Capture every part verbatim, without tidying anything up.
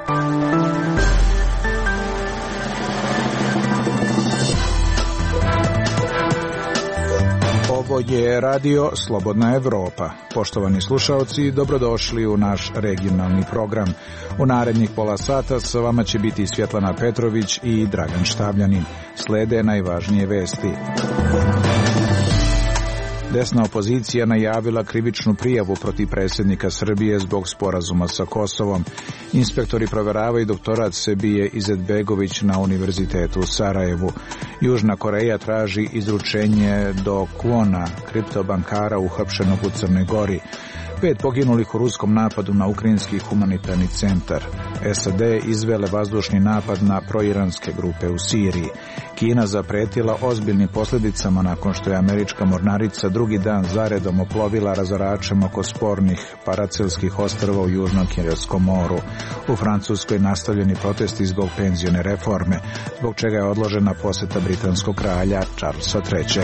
Ovo je radio Slobodna Evropa. Poštovani slušaoci, dobrodošli u naš regionalni program. U narednih pola sata sa vama će biti Svjetlana Petrović i Dragan Štabljanin. Slede najvažnije vesti. Desna opozicija najavila krivičnu prijavu protiv predsjednika Srbije zbog sporazuma sa Kosovom. Inspektori proveravaju doktorat Sebije Izetbegović na Univerzitetu u Sarajevu. Južna Koreja traži izručenje do Kwona, kriptobankara uhapšenog u Crnoj Gori. Pet poginulih u ruskom napadu na ukrajinski humanitarni centar. S A D izvele vazdušni napad na proiranske grupe u Siriji. Kina zapretila ozbiljnim posljedicama nakon što je američka mornarica drugi dan zaredom oplovila razoračem oko spornih paracelskih ostrva u Južnom Kinerskom moru. U Francuskoj nastavljeni protesti zbog penzione reforme, zbog čega je odložena posjeta britanskog kralja Charlesa trećeg.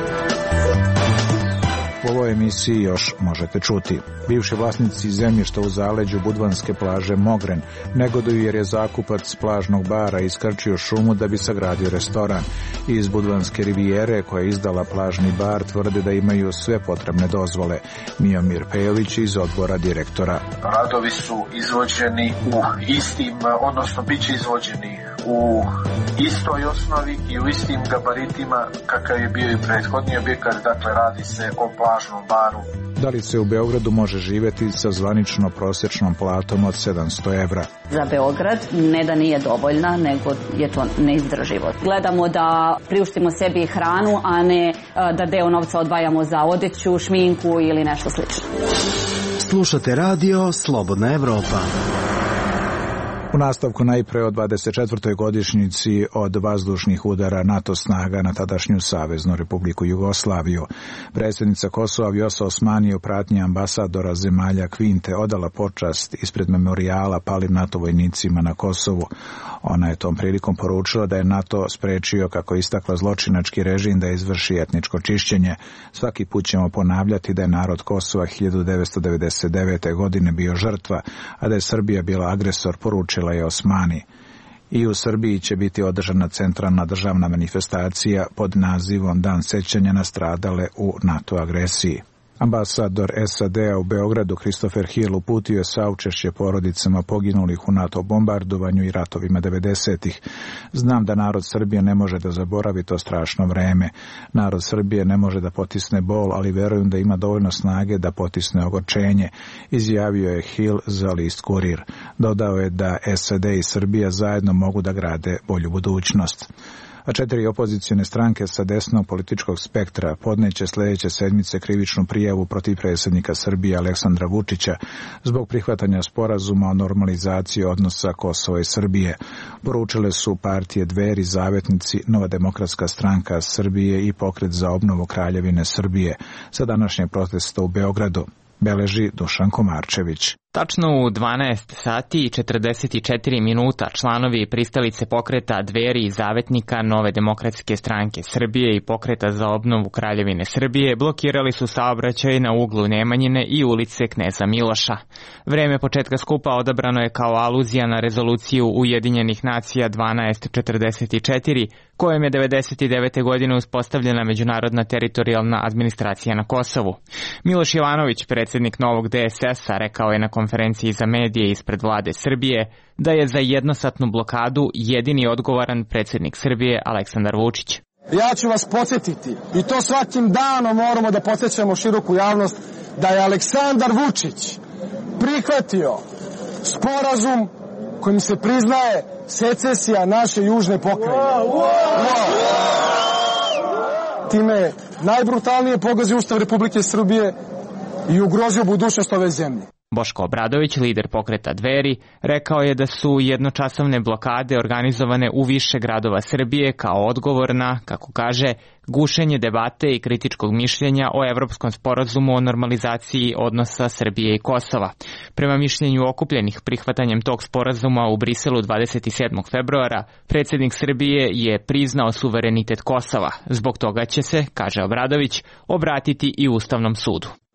U ovoj emisiji još možete čuti. Bivši vlasnici zemljišta u zaleđu budvanske plaže Mogren negoduju jer je zakupac plažnog bara iskrčio šumu da bi sagradio restoran. Iz budvanske rivijere koja je izdala plažni bar tvrde da imaju sve potrebne dozvole. Mijomir Pejović iz odbora direktora. Radovi su izvođeni u istim, odnosno bit će izvođeni u istoj osnovi i u istim gabaritima kakav je bio i prethodni objekat, dakle radi se o plažnom baru. Da li se u Beogradu može živjeti sa zvanično prosječnom platom od sedamsto evra? Za Beograd ne da nije dovoljna, nego je to neizdrživo. Gledamo da priuštimo sebi hranu, a ne da deo novca odvajamo za odeću, šminku ili nešto slično. Slušate radio Slobodna Evropa. U nastavku najpre o dvadeset četvrtoj godišnjici od vazdušnih udara NATO snaga na tadašnju Saveznu Republiku Jugoslaviju. Predsjednica Kosova Vjosa Osmani u pratnji ambasadora zemalja Kvinte odala počast ispred memorijala palim NATO vojnicima na Kosovu. Ona je tom prilikom poručila da je NATO sprečio, kako je istakla, zločinački režim da izvrši etničko čišćenje. Svaki put ćemo ponavljati da je narod Kosova hiljadu devetsto devedeset devete. godine bio žrtva, a da je Srbija bila agresor, poručila je Osmani. I u Srbiji će biti održana centralna državna manifestacija pod nazivom Dan sećanja na stradale u NATO agresiji. Ambasador S A D-a u Beogradu Christopher Hill uputio je saučešće porodicama poginulih u NATO bombardovanju i ratovima devedesetih. Znam da narod Srbije ne može da zaboravi to strašno vreme. Narod Srbije ne može da potisne bol, ali verujem da ima dovoljno snage da potisne ogorčenje, izjavio je Hill za list Kurir. Dodao je da S A D i Srbija zajedno mogu da grade bolju budućnost. A četiri opozicijne stranke sa desnog političkog spektra podneće sljedeće sedmice krivičnu prijavu protiv predsjednika Srbije Aleksandra Vučića zbog prihvatanja sporazuma o normalizaciji odnosa Kosova i Srbije. Poručile su partije Dveri, Zavetnici, Nova demokratska stranka Srbije i Pokret za obnovu Kraljevine Srbije sa današnjeg protesta u Beogradu, beleži Dušan Komarčević. Tačno u dvanaest sati i četrdeset četiri minuta članovi pristalice pokreta Dveri i Zavetnika Nove demokratske stranke Srbije i Pokreta za obnovu Kraljevine Srbije blokirali su saobraćaj na uglu Nemanjine i ulice Kneza Miloša. Vreme početka skupa odabrano je kao aluzija na rezoluciju Ujedinjenih nacija dvanaest četrdeset četiri, kojom je devedeset devete. godine uspostavljena međunarodna teritorijalna administracija na Kosovu. Miloš Jovanović, predsjednik novog D S S-a, rekao je na konferenciji za medije ispred vlade Srbije da je za jednosatnu blokadu jedini odgovoran predsjednik Srbije Aleksandar Vučić. Ja ću vas podsjetiti, i to svakim danom moramo da podsjećamo široku javnost, da je Aleksandar Vučić prihvatio sporazum kojim se priznaje secesija naše južne pokrajine. Time je najbrutalnije pogazio Ustav Republike Srbije i ugrozio budućnost ove zemlje. Boško Obradović, lider pokreta Dveri, rekao je da su jednočasovne blokade organizovane u više gradova Srbije kao odgovor na, kako kaže, gušenje debate i kritičkog mišljenja o Evropskom sporazumu o normalizaciji odnosa Srbije i Kosova. Prema mišljenju okupljenih prihvatanjem tog sporazuma u Briselu dvadeset sedmog februara, predsjednik Srbije je priznao suverenitet Kosova. Zbog toga će se, kaže Obradović, obratiti i Ustavnom sudu.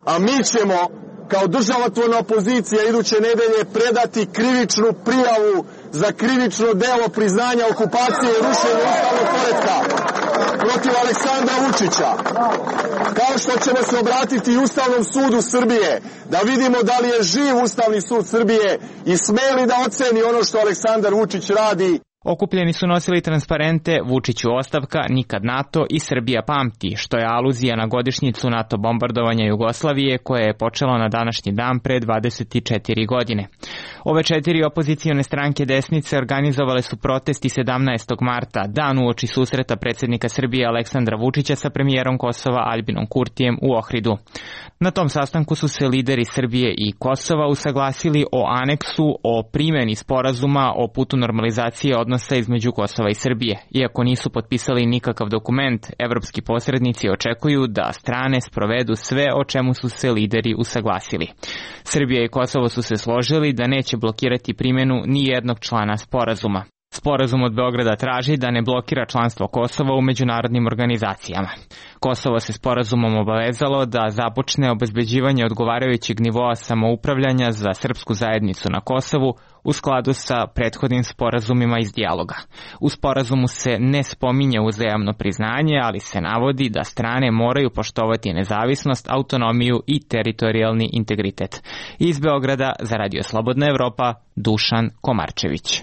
A mi ćemo kao državotvorna opozicija iduće nedelje predati krivičnu prijavu za krivično delo priznanja okupacije i rušenja ustavnog poretka protiv Aleksandra Vučića. Kao što ćemo se obratiti i Ustavnom sudu Srbije, da vidimo da li je živ Ustavni sud Srbije i sme li da oceni ono što Aleksandar Vučić radi. Okupljeni su nosili transparente Vučiću ostavka, nikad NATO i Srbija pamti, što je aluzija na godišnjicu NATO bombardovanja Jugoslavije koje je počelo na današnji dan pre dvadeset četiri godine. Ove četiri opozicione stranke desnice organizovale su protesti sedamnaestog marta, dan uoči susreta predsjednika Srbije Aleksandra Vučića sa premijerom Kosova Albinom Kurtijem u Ohridu. Na tom sastanku su se lideri Srbije i Kosova usaglasili o aneksu o primjeni sporazuma o putu normalizacije odnosa između Kosova i Srbije. Iako nisu potpisali nikakav dokument, evropski posrednici očekuju da strane sprovedu sve o čemu su se lideri usaglasili. Srbija i Kosovo su se složili da neće blokirati primjenu ni jednog člana sporazuma. Sporazum od Beograda traži da ne blokira članstvo Kosova u međunarodnim organizacijama. Kosovo se sporazumom obavezalo da započne obezbeđivanje odgovarajućeg nivoa samoupravljanja za srpsku zajednicu na Kosovu u skladu sa prethodnim sporazumima iz dijaloga. U sporazumu se ne spominje uzajamno priznanje, ali se navodi da strane moraju poštovati nezavisnost, autonomiju i teritorijalni integritet. Iz Beograda za Radio Slobodna Evropa, Dušan Komarčević.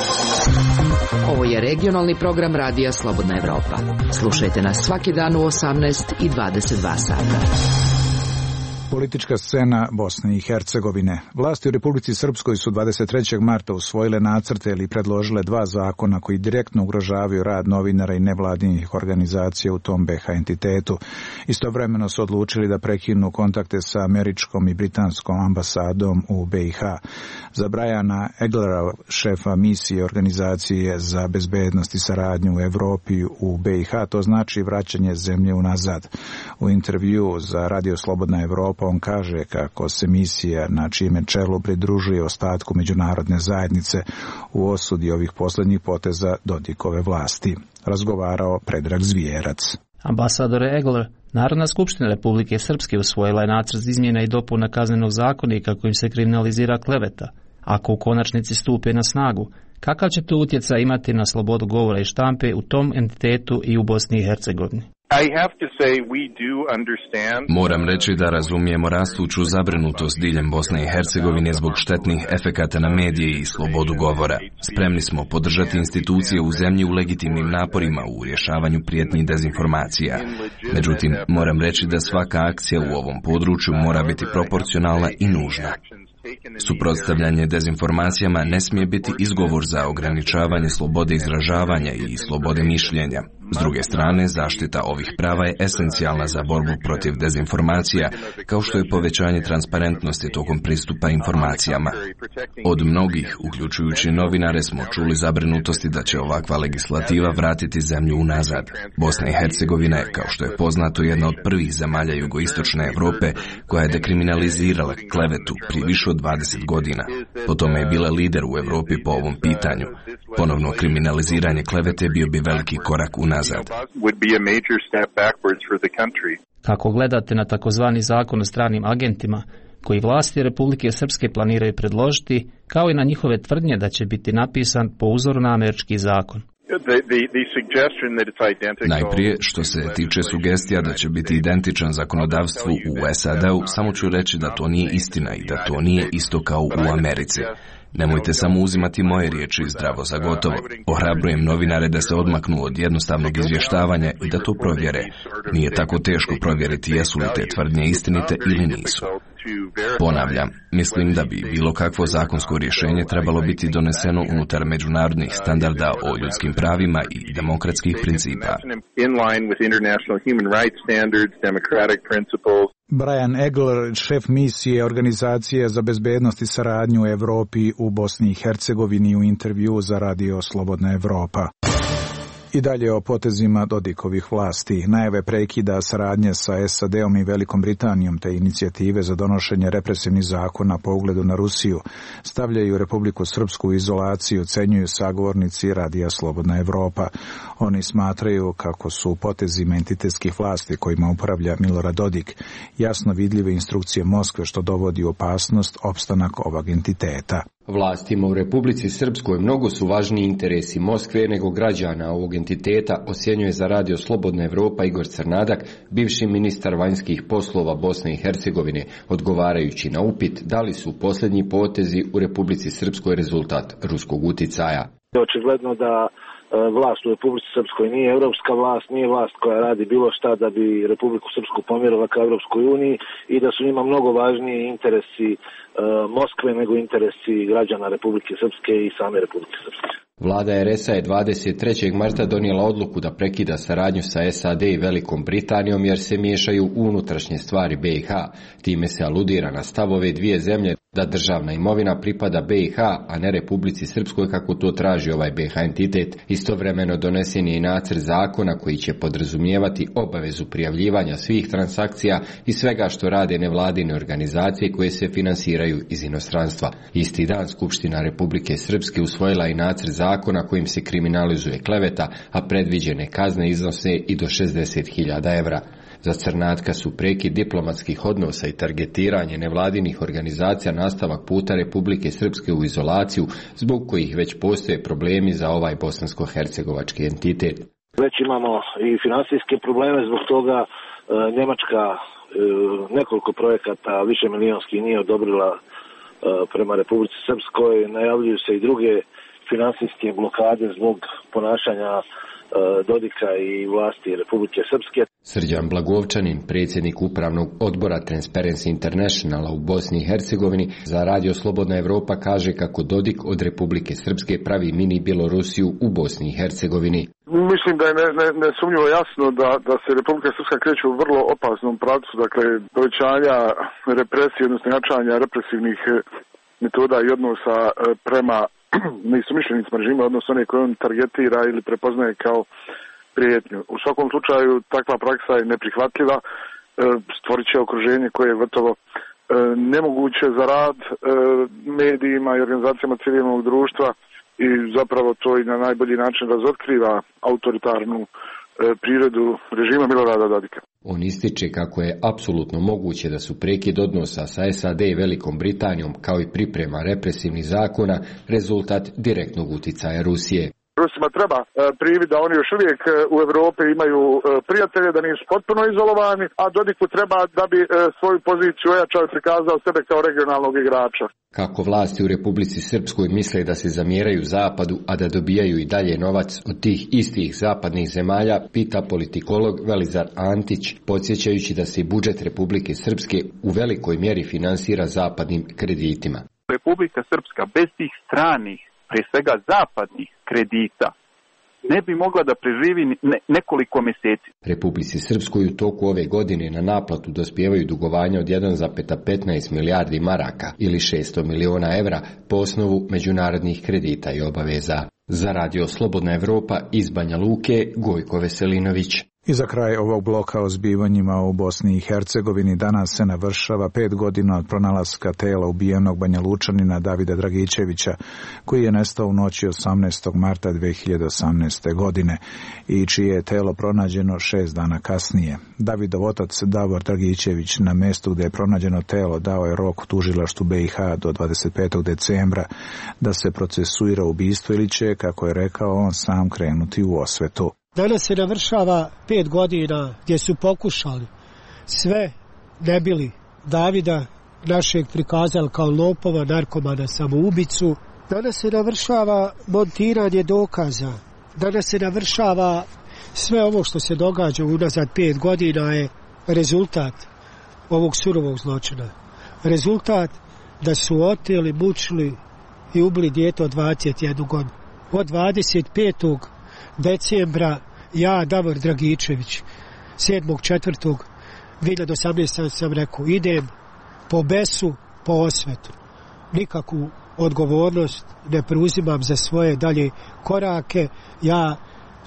Ovo je regionalni program Radija Slobodna Evropa. Slušajte nas svaki dan u osamnaest i dvadeset dva sata. Politička scena Bosne i Hercegovine. Vlasti u Republici Srpskoj su dvadeset trećeg marta usvojile nacrte ili predložile dva zakona koji direktno ugrožavaju rad novinara i nevladinih organizacija u tom be ha entitetu. Istovremeno su odlučili da prekinu kontakte sa američkom i britanskom ambasadom u be i ha. Za Briana Eglera, šefa misije Organizacije za bezbednost i saradnju u Evropi u be i ha, to znači vraćanje zemlje unazad. U intervju za Radio Slobodna Evropa on kaže kako se misija na čijem čelu pridružuje ostatku međunarodne zajednice u osudi ovih posljednjih poteza Dodikove vlasti. Razgovarao Predrag Zvijerac. Ambasador Egler, Narodna skupština Republike Srpske usvojila je nacrt izmjena i dopuna kaznenog zakonika kojim se kriminalizira kleveta. Ako u konačnici stupe na snagu, kakav će to utjecaj imati na slobodu govora i štampe u tom entitetu i u Bosni i Hercegovini? Moram reći da razumijemo rastuću zabrinutost diljem Bosne i Hercegovine zbog štetnih efekata na medije i slobodu govora. Spremni smo podržati institucije u zemlji u legitimnim naporima u rješavanju prijetnji dezinformacija. Međutim, moram reći da svaka akcija u ovom području mora biti proporcionalna i nužna. Suprotstavljanje dezinformacijama ne smije biti izgovor za ograničavanje slobode izražavanja i slobode mišljenja. S druge strane, zaštita ovih prava je esencijalna za borbu protiv dezinformacija, kao što je povećanje transparentnosti tokom pristupa informacijama. Od mnogih, uključujući novinare, smo čuli zabrinutosti da će ovakva legislativa vratiti zemlju unazad. Bosna i Hercegovina je, kao što je poznato, jedna od prvih zemalja jugoistočne Evrope koja je dekriminalizirala klevetu prije više od dvadeset godina. Po tome je bila lider u Evropi po ovom pitanju. Ponovno kriminaliziranje klevete bio bi veliki korak unazad. Kako gledate na takozvani zakon o stranim agentima, koji vlasti Republike Srpske planiraju predložiti, kao i na njihove tvrdnje da će biti napisan po uzoru na američki zakon? Najprije, što se tiče sugestija da će biti identičan zakonodavstvu u es a de-u, samo ću reći da to nije istina i da to nije isto kao u Americi. Nemojte samo uzimati moje riječi zdravo za gotovo. Ohrabrujem novinare da se odmaknu od jednostavnog izvještavanja i da to provjere. Nije tako teško provjeriti jesu li te tvrdnje istinite ili nisu. Ponavljam, mislim da bi bilo kakvo zakonsko rješenje trebalo biti doneseno unutar međunarodnih standarda o ljudskim pravima i demokratskih principa. Brian Egler, šef misije Organizacije za bezbednost i saradnju u Evropi u Bosni i Hercegovini u intervju za Radio Slobodna Evropa. I dalje o potezima Dodikovih vlasti. Najave prekida saradnje sa S A D-om i Velikom Britanijom te inicijative za donošenje represivnih zakona po ugledu na Rusiju stavljaju Republiku Srpsku u izolaciju, ocenjuju sagovornici Radija Slobodna Evropa. Oni smatraju kako su potezima entitetskih vlasti kojima upravlja Milorad Dodik jasno vidljive instrukcije Moskve što dovodi u opasnost opstanak ovog entiteta. Vlastima u Republici Srpskoj mnogo su važniji interesi Moskve nego građana ovog entiteta, osjenjuje za Radio Slobodna Evropa Igor Crnadak, bivši ministar vanjskih poslova Bosne i Hercegovine, odgovarajući na upit da li su posljednji potezi u Republici Srpskoj rezultat ruskog uticaja. Očigledno da vlast u Republici Srpskoj nije evropska vlast, nije vlast koja radi bilo šta da bi Republiku Srpsku pomjerila ka Evropskoj uniji i da su njima mnogo važniji interesi uh, Moskve nego interesi građana Republike Srpske i same Republike Srpske. Vlada er es a je dvadeset trećeg marta donijela odluku da prekida saradnju sa S A D i Velikom Britanijom jer se miješaju u unutrašnje stvari be i ha. Time se aludira na stavove dvije zemlje da državna imovina pripada be i ha, a ne Republici Srpskoj kako to traži ovaj be ha entitet. Istovremeno donesen je i nacrt zakona koji će podrazumijevati obavezu prijavljivanja svih transakcija i svega što rade nevladine organizacije koje se finansiraju iz inostranstva. Isti dan Skupština Republike Srpske usvojila i nacrt zakona kojim se kriminalizuje kleveta, a predviđene kazne iznose i do šezdeset hiljada evra. Za Crnatka su prekid diplomatskih odnosa i targetiranje nevladinih organizacija nastavak puta Republike Srpske u izolaciju, zbog kojih već postoje problemi za ovaj bosansko-hercegovački entitet. Već imamo i finansijske probleme, zbog toga e, Njemačka e, nekoliko projekata više milijonskih nije odobrila e, prema Republici Srpskoj, najavljuju se i druge finansijske blokade zbog ponašanja Dodika i vlasti Republike Srpske. Srđan Blagovčanin, predsjednik upravnog odbora Transparency Internationala u Bosni i Hercegovini, za Radio Slobodna Evropa kaže kako Dodik od Republike Srpske pravi mini Bjelorusiju u Bosni i Hercegovini. Mislim da je nesumnjivo ne, ne jasno da, da se Republika Srpska kreće u vrlo opasnom pravcu, dakle povećanja represije, odnosno jačanja represivnih metoda i odnosa prema neistomišljenicima režima, odnosno one koje on targetira ili prepoznaje kao prijetnju. U svakom slučaju takva praksa je neprihvatljiva, stvorit će okruženje koje je gotovo nemoguće za rad medijima i organizacijama civilnog društva i zapravo to i na najbolji način razotkriva autoritarnu prirodu režima Milorada Dodika. On ističe kako je apsolutno moguće da su prekid odnosa sa S A D i Velikom Britanijom kao i priprema represivnih zakona rezultat direktnog uticaja Rusije. Rusima treba privid da oni još uvijek u Europi imaju prijatelje, da nisu potpuno izolovani, a Dodiku treba da bi svoju poziciju ojačao i prikazao sebe kao regionalnog igrača. Kako vlasti u Republici Srpskoj misle da se zamjeraju Zapadu, a da dobijaju i dalje novac od tih istih zapadnih zemalja, pita politikolog Velizar Antić, podsjećajući da se budžet Republike Srpske u velikoj mjeri finansira zapadnim kreditima. Republika Srpska bez tih stranih, prije svega zapadnih kredita, ne bi mogla da preživi ne, nekoliko mjeseci. Republici Srpskoj u toku ove godine na naplatu dospijevaju dugovanja od jedan zarez petnaest milijardi maraka ili šesto miliona evra po osnovu međunarodnih kredita i obaveza. Za Radio Slobodna Evropa iz Banja Luke, Gojko Veselinović. I za kraj ovog bloka o zbivanjima u Bosni i Hercegovini danas se navršava pet godina od pronalaska tela ubijenog Banja Lučanina Davida Dragičevića, koji je nestao u noći osamnaestog marta dve hiljade osamnaeste. godine i čije je telo pronađeno šest dana kasnije. Davidov otac Davor Dragičević na mjestu gdje je pronađeno telo dao je rok tužilaštvu be i ha do dvadeset petog decembra da se procesuira ubistvo ili će, kako je rekao, on sam krenuti u osvetu. Danas se navršava pet godina gdje su pokušali sve ne bili Davida našeg prikazali kao lopova, narkomana, samoubicu. Danas se navršava montiranje dokaza. Danas se navršava sve ovo što se događa unazad pet godina je rezultat ovog surovog zločina. Rezultat da su oteli, mučili i ubili dijete od dvadeset jednu godinu. Od dvadeset petog decembra ja, Davor Dragičević, sedmog četvrtog dve hiljade osamnaeste. sam rekao, idem po besu, po osvetu. Nikakvu odgovornost ne preuzimam za svoje dalje korake. Ja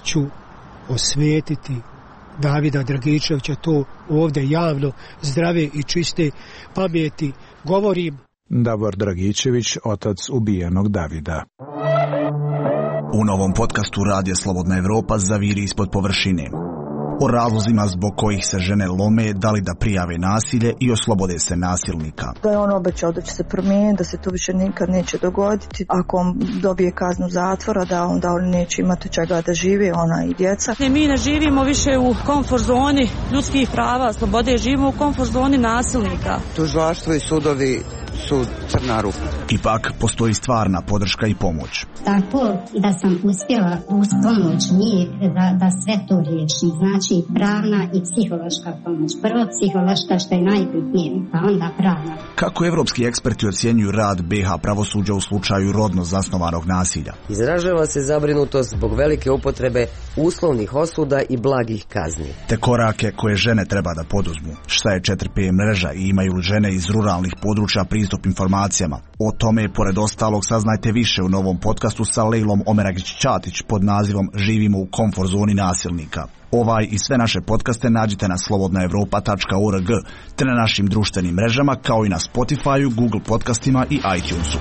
ću osvetiti Davida Dragičevića, to ovdje javno, zdrave i čiste pameti govorim. Davor Dragičević, otac ubijenog Davida. U novom podcastu Radija Slobodna Evropa zaviri ispod površine. O razlozima zbog kojih se žene lome, da li da prijave nasilje i oslobode se nasilnika. Da je on obećao da će se promijeniti, da se to više nikad neće dogoditi. Ako on dobije kaznu zatvora, da onda oni neće imati čega da žive, ona i djeca. Ne, mi ne živimo više u komfort zoni ljudskih prava, slobode, živimo u komfort zoni nasilnika. Tužilaštvo i sudovi su crna rupa. Ipak postoji stvarna podrška i pomoć. Tako da sam uspjela uz pomoć njih da, da sve to riješim. Znači pravna i psihološka pomoć. Prvo psihološka, što je najbitnije, pa onda pravna. Kako evropski eksperti ocjenjuju rad B H pravosuđa u slučaju rodno zasnovanog nasilja? Izražava se zabrinutost zbog velike upotrebe uslovnih osuda i blagih kazni. Te korake koje žene treba da poduzmu. Šta je četiri P mreža i imaju li žene iz ruralnih područja pristup informacijama? O tome, pored ostalog, saznajte više u novom podcastu sa Lejlom Omeragić-Ćatić pod nazivom Živimo u komfort zoni nasilnika. Ovaj i sve naše podcaste nađite na slobodna evropa tačka org te na našim društvenim mrežama kao i na Spotify, Google podcastima i iTunesu.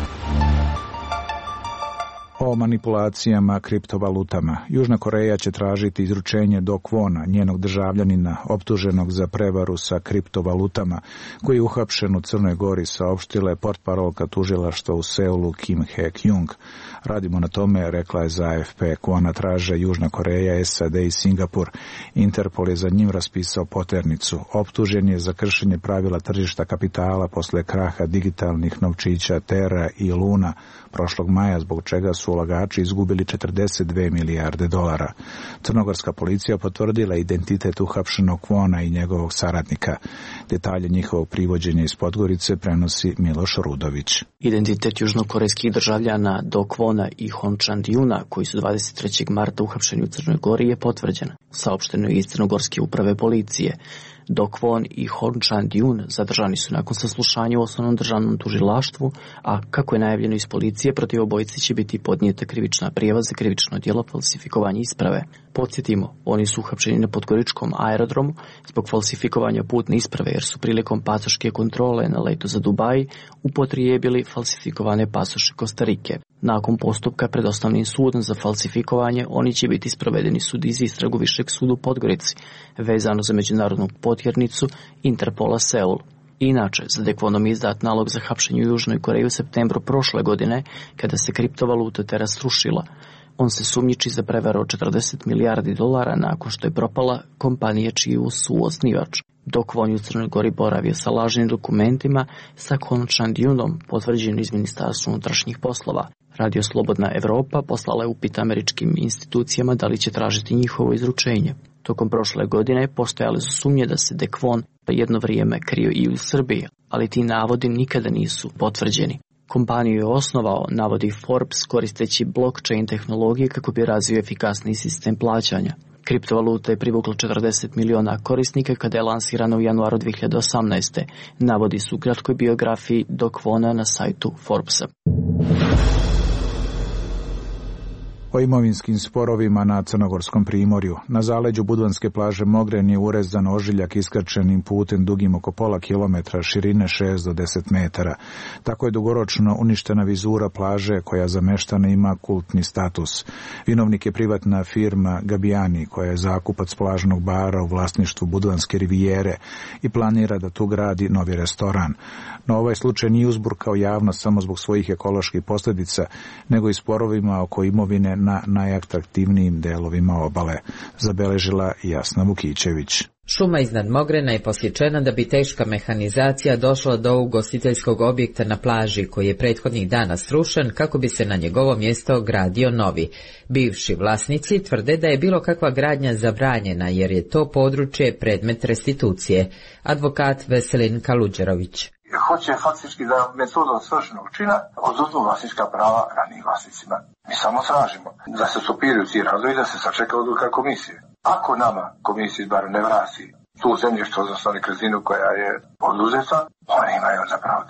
O manipulacijama kriptovalutama. Južna Koreja će tražiti izručenje Do Kwona, njenog državljanina optuženog za prevaru sa kriptovalutama, koji je uhapšen u Crnoj Gori, saopštila je portparolka tužilaštva u Seulu Kim Hek-jung. Radimo na tome, rekla je za A F P. Kwona traže Južna Koreja, S A D i Singapur. Interpol je za njim raspisao poternicu. Optužen je za kršenje pravila tržišta kapitala posle kraha digitalnih novčića Terra i Luna prošlog maja, zbog čega su ulagači izgubili četrdeset dve milijarde dolara. Crnogorska policija potvrdila identitet uhapšenog Kwona i njegovog saradnika. Detalje njihovog privođenja iz Podgorice prenosi Miloš Rudović. Identitet južnokorejskih državljana Do Kwona i Hon Chan-Dyuna, koji su dvadeset trećeg marta uhapšeni u Crnoj Gori, je potvrđen. Saopšteno je iz crnogorske uprave policije. Do Kwon i Hon Chan-Dyun zadržani su nakon saslušanja u osnovnom državnom tužilaštvu, a kako je najavljeno iz policije, protiv obojice će biti podnijeta krivična prijava za krivično djelo falsifikovanja isprave. Podsjetimo, oni su uhapšeni na podgoričkom aerodromu zbog falsifikovanja putne isprave, jer su prilikom pasoške kontrole na letu za Dubaj upotrijebili falsifikovane pasoše Kostarike. Nakon postupka pred osnovnim sudom za falsifikovanje, oni će biti sprovedeni sud iz istragu Višeg suda u Podgorici, vezano za međunarodnu potjernicu Interpola Seul. Inače, za Do Kwonom je izdat nalog za hapšenje u Južnoj Koreji u septembru prošle godine, kada se kriptovaluta Terra srušila. On se sumnjiči za prevaru od četrdeset milijardi dolara nakon što je propala kompanija čiji su osnivač. Do Kwon je u Crnoj Gori boravio sa lažnim dokumentima sa Hon Chan-Dyunom, potvrđen iz Ministarstva unutrašnjih poslova. Radio Slobodna Evropa poslala je upit američkim institucijama da li će tražiti njihovo izručenje. Tokom prošle godine postojale su sumnje da se Do Kwon jedno vrijeme krio i u Srbiji, ali ti navodi nikada nisu potvrđeni. Kompaniju je osnovao, navodi Forbes, koristeći blockchain tehnologije kako bi razvio efikasni sistem plaćanja. Kriptovaluta je privukla četrdeset miliona korisnika kada je lansirana u januaru dvije hiljade osamnaeste. Navodi su u kratkoj biografiji Do Kwona na sajtu Forbesa. O imovinskim sporovima na Crnogorskom primorju. Na zaleđu budvanske plaže Mogren je urezan ožiljak iskrčenim putem dugim oko pola kilometra, širine šest do deset metara. Tako je dugoročno uništena vizura plaže koja za meštane ima kultni status. Vinovnik je privatna firma Gabijani, koja je zakupac plažnog bara u vlasništvu Budvanske rivijere i planira da tu gradi novi restoran. No ovaj slučaj nije uzburkao javnost samo zbog svojih ekoloških posljedica, nego i sporovima oko imovine na najatraktivnijim delovima obale, zabeležila Jasna Vukićević. Šuma iznad Mogrena je posjećena da bi teška mehanizacija došla do ugostiteljskog objekta na plaži koji je prethodnih dana srušen kako bi se na njegovo mjesto gradio novi. Bivši vlasnici tvrde da je bilo kakva gradnja zabranjena jer je to područje predmet restitucije. Advokat Veselin Kaluđerović. Hoće faktički da metodom svršenog čina oduzmu vlasnička prava ranijim vlasnicima. Mi samo tražimo da se stopiraju ti radovi i da se sačeka odluka komisije. Ako nama komisija bar ne vrati tu zemljište, odnosno nekretninu koja je oduzeta, oni imaju za pravo da rade.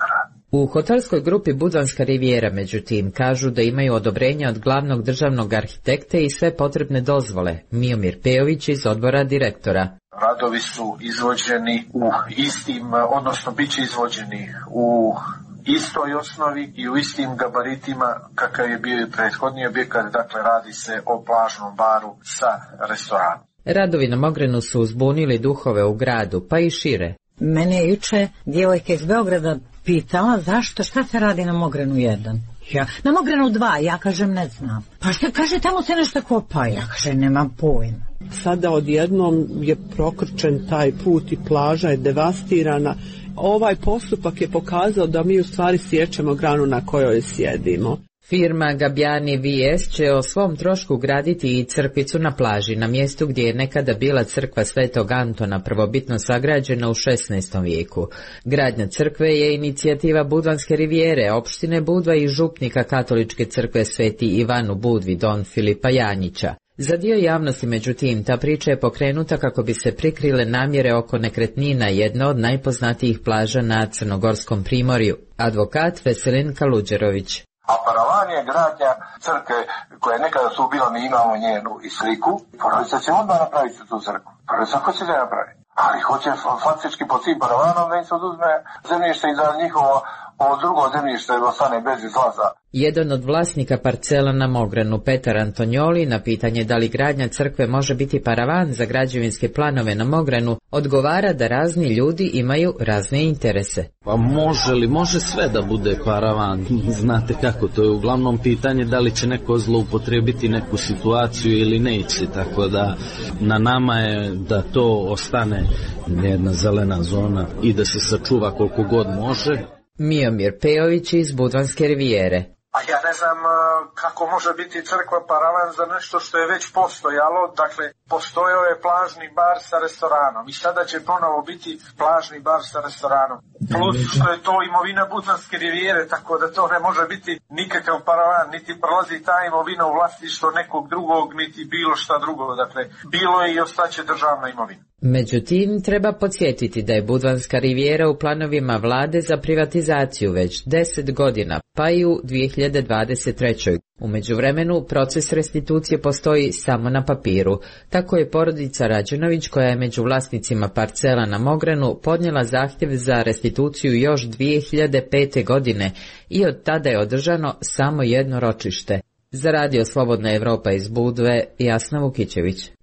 U hotelskoj grupi Budvanska rivijera, međutim, kažu da imaju odobrenja od glavnog državnog arhitekte i sve potrebne dozvole. Miomir Pejović iz odbora direktora. Radovi su izvođeni u istim, odnosno bit će izvođeni u istoj osnovi i u istim gabaritima kakav je bio i prethodni objekat, dakle radi se o plažnom baru sa restoranom. Radovi na Mogrenu su uzbunili duhove u gradu, pa i šire. Mene je juče djevojka iz Beograda pitala zašto, šta se radi na Mogrenu jedan? Ja, na Mogrenu dva, ja kažem ne znam. Pa što kaže, tamo se nešto kopa, ja kažem nemam pojma. Sada odjednom je prokrčen taj put i plaža je devastirana. Ovaj postupak je pokazao da mi u stvari sjećemo granu na kojoj sjedimo. Firma Gabjani V S će o svom trošku graditi i crkvicu na plaži, na mjestu gdje je nekada bila crkva Svetog Antona, prvobitno sagrađena u šesnaestom vijeku. Gradnja crkve je inicijativa Budvanske rivijere, opštine Budva i župnika katoličke crkve Sveti Ivan u Budvi, don Filipa Janjića. Za dio javnosti, međutim, ta priča je pokrenuta kako bi se prikrile namjere oko nekretnina, jedna od najpoznatijih plaža na Crnogorskom primorju. Advokat Veselin Kaluđerović. A paravan je gradnja crkve koja je nekada su bila, mi imamo njenu i sliku. Porodica će odmah napraviti tu crkvu. Porodica hoće da je napravi. Ali hoće faktički pod tim paravanom da im se oduzme zemljište i da njihovo ovo drugo zemljište ostane bez izlaza. Jedan od vlasnika parcela na Mogrenu, Petar Antonjoli, na pitanje da li gradnja crkve može biti paravan za građevinske planove na Mogrenu, odgovara da razni ljudi imaju razne interese. Pa može li, može sve da bude paravan, znate kako, to je uglavnom pitanje da li će neko zloupotrebiti neku situaciju ili neće, tako da na nama je da to ostane jedna zelena zona i da se sačuva koliko god može. Miomir Pejović iz Budvanske rivijere. A ja ne znam kako može biti crkva paravan za nešto što je već postojalo, dakle postojao je plažni bar sa restoranom i sada će ponovo biti plažni bar sa restoranom. Plus što je to imovina Budvanske rivijere, tako da to ne može biti nikakav paravan, niti prolazi ta imovina u vlasništvo nekog drugog, niti bilo šta drugo, dakle bilo je i ostaće državna imovina. Međutim, treba podsjetiti da je Budvanska rivijera u planovima vlade za privatizaciju već deset godina, pa i u dvije hiljade dvadeset trećoj. U međuvremenu, proces restitucije postoji samo na papiru. Tako je porodica Rađenović, koja je među vlasnicima parcela na Mogrenu, podnijela zahtjev za restituciju još dvije hiljade pete. godine i od tada je održano samo jedno ročište. Za Radio Slobodna Evropa iz Budve, Jasna Vukićević.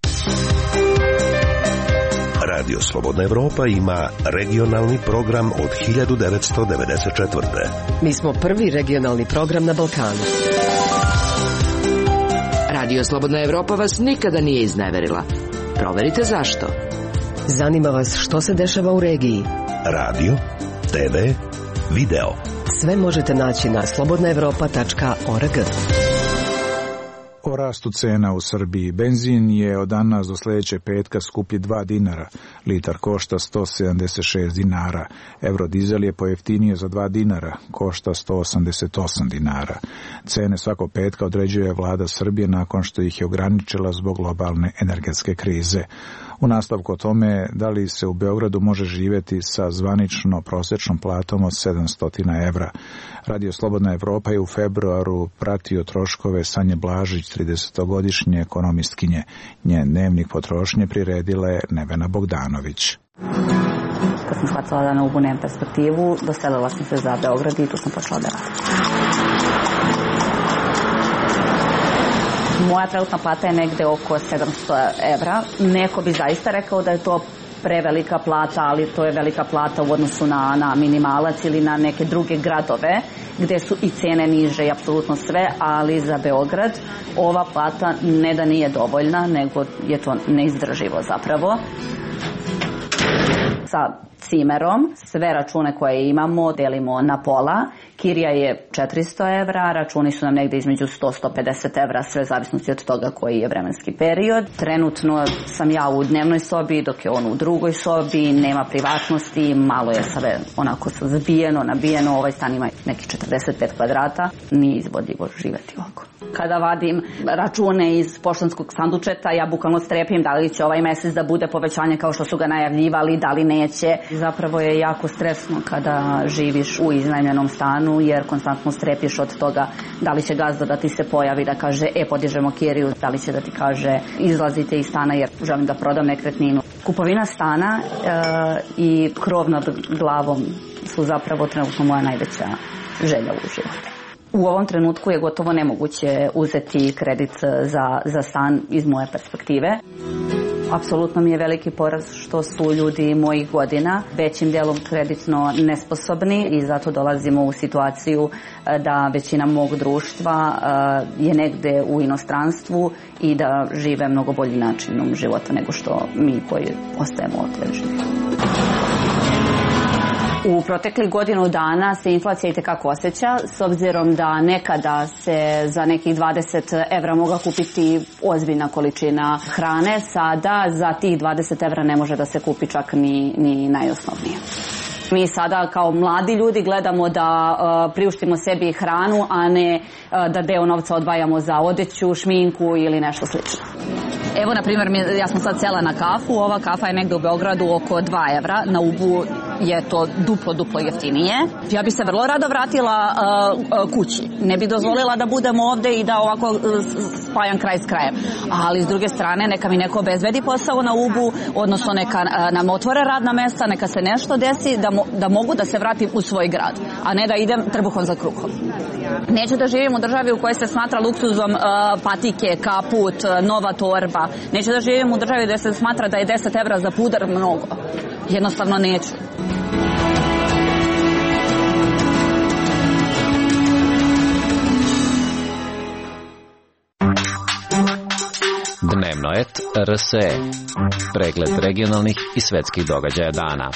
Radio Slobodna Evropa ima regionalni program od hiljadu devetsto devedeset četvrte. Mi smo prvi regionalni program na Balkanu. Radio Slobodna Evropa vas nikada nije izneverila. Proverite zašto. Zanima vas što se dešava u regiji. Radio, te ve, video. Sve možete naći na slobodna evropa tačka org. O rastu cena u Srbiji. Benzin je od danas do sljedeće petka skuplji dva dinara. Litar košta sto sedamdeset šest dinara. Eurodizel je pojeftinio za dva dinara. Košta sto osamdeset osam dinara. Cene svakog petka određuje vlada Srbije nakon što ih je ograničila zbog globalne energetske krize. U nastavku o tome da li se u Beogradu može živjeti sa zvanično prosječnom platom od sedamsto evra. Radio Slobodna Evropa je u februaru pratio troškove Sanje Blažić, tridesetogodišnje ekonomistkinje. Njen dnevnik potrošnje priredila je Nevena Bogdanović. Kad sam shvatila da ne mogu nemam perspektivu, doselila sam se za Beograd i tu sam počela da radim. Moja trenutna plata je negde oko sedamsto evra. Neko bi zaista rekao da je to prevelika plata, ali to je velika plata u odnosu na, na minimalac ili na neke druge gradove gdje su i cene niže i apsolutno sve, ali za Beograd ova plata ne da nije dovoljna, nego je to neizdrživo zapravo. Sa cimerom sve račune koje imamo delimo na pola. Kirija je četiristo evra, računi su nam negde između sto do sto pedeset evra, sve zavisnosti od toga koji je vremenski period. Trenutno sam ja u dnevnoj sobi, dok je on u drugoj sobi, nema privatnosti, malo je sve onako zabijeno, nabijeno, ovaj stan ima neki četrdeset pet kvadrata, nije izvodljivo živjeti ovako. Kada vadim račune iz poštanskog sandučeta, ja bukvalno strepim da li će ovaj mesec da bude povećanje kao što su ga najavljivali, da li neće. Zapravo je jako stresno kada živiš u iznajmljenom stanu jer konstantno strepiš od toga da li će gazda da ti se pojavi da kaže e podižemo kiriju, da li će da ti kaže izlazite iz stana jer želim da prodam nekretninu. Kupovina stana e, i krov nad glavom su zapravo trenutno moja najveća želja u životu. U ovom trenutku je gotovo nemoguće uzeti kredit za, za stan iz moje perspektive. Apsolutno mi je veliki poraz što su ljudi mojih godina većim delom kreditno nesposobni i zato dolazimo u situaciju da većina mog društva je negde u inostranstvu i da žive mnogo bolji načinom života nego što mi koji ostajemo ovdje živimo. U proteklih godinu dana se inflacija itekako osjeća, s obzirom da nekada se za nekih dvadeset evra mogla kupiti ozbiljna količina hrane, sada za tih dvadeset evra ne može da se kupi čak ni, ni najosnovnije. Mi sada kao mladi ljudi gledamo da uh, priuštimo sebi hranu, a ne uh, da deo novca odvajamo za odeću, šminku ili nešto slično. Evo, na primjer, ja sam sad sela na kafu, ova kafa je negde u Beogradu oko dva evra, na Ubu je to duplo, duplo jeftinije. Ja bi se vrlo rado vratila uh, uh, kući. Ne bi dozvolila da budem ovde i da ovako uh, spajam kraj s krajem. Ali s druge strane, neka mi neko obezbedi posao na Ubu, odnosno neka uh, nam otvore radna mesta, neka se nešto desi da, mo da mogu da se vratim u svoj grad, a ne da idem trbuhom za kruhom. Neću da živim u državi u kojoj se smatra luksuzom uh, patike, kaput, uh, nova torba. Neću da živim u državi gde se smatra da je deset evra za pudar mnogo. Jednostavno neću. Dnevnoet R S E. Pregled regionalnih i svetskih događaja dana.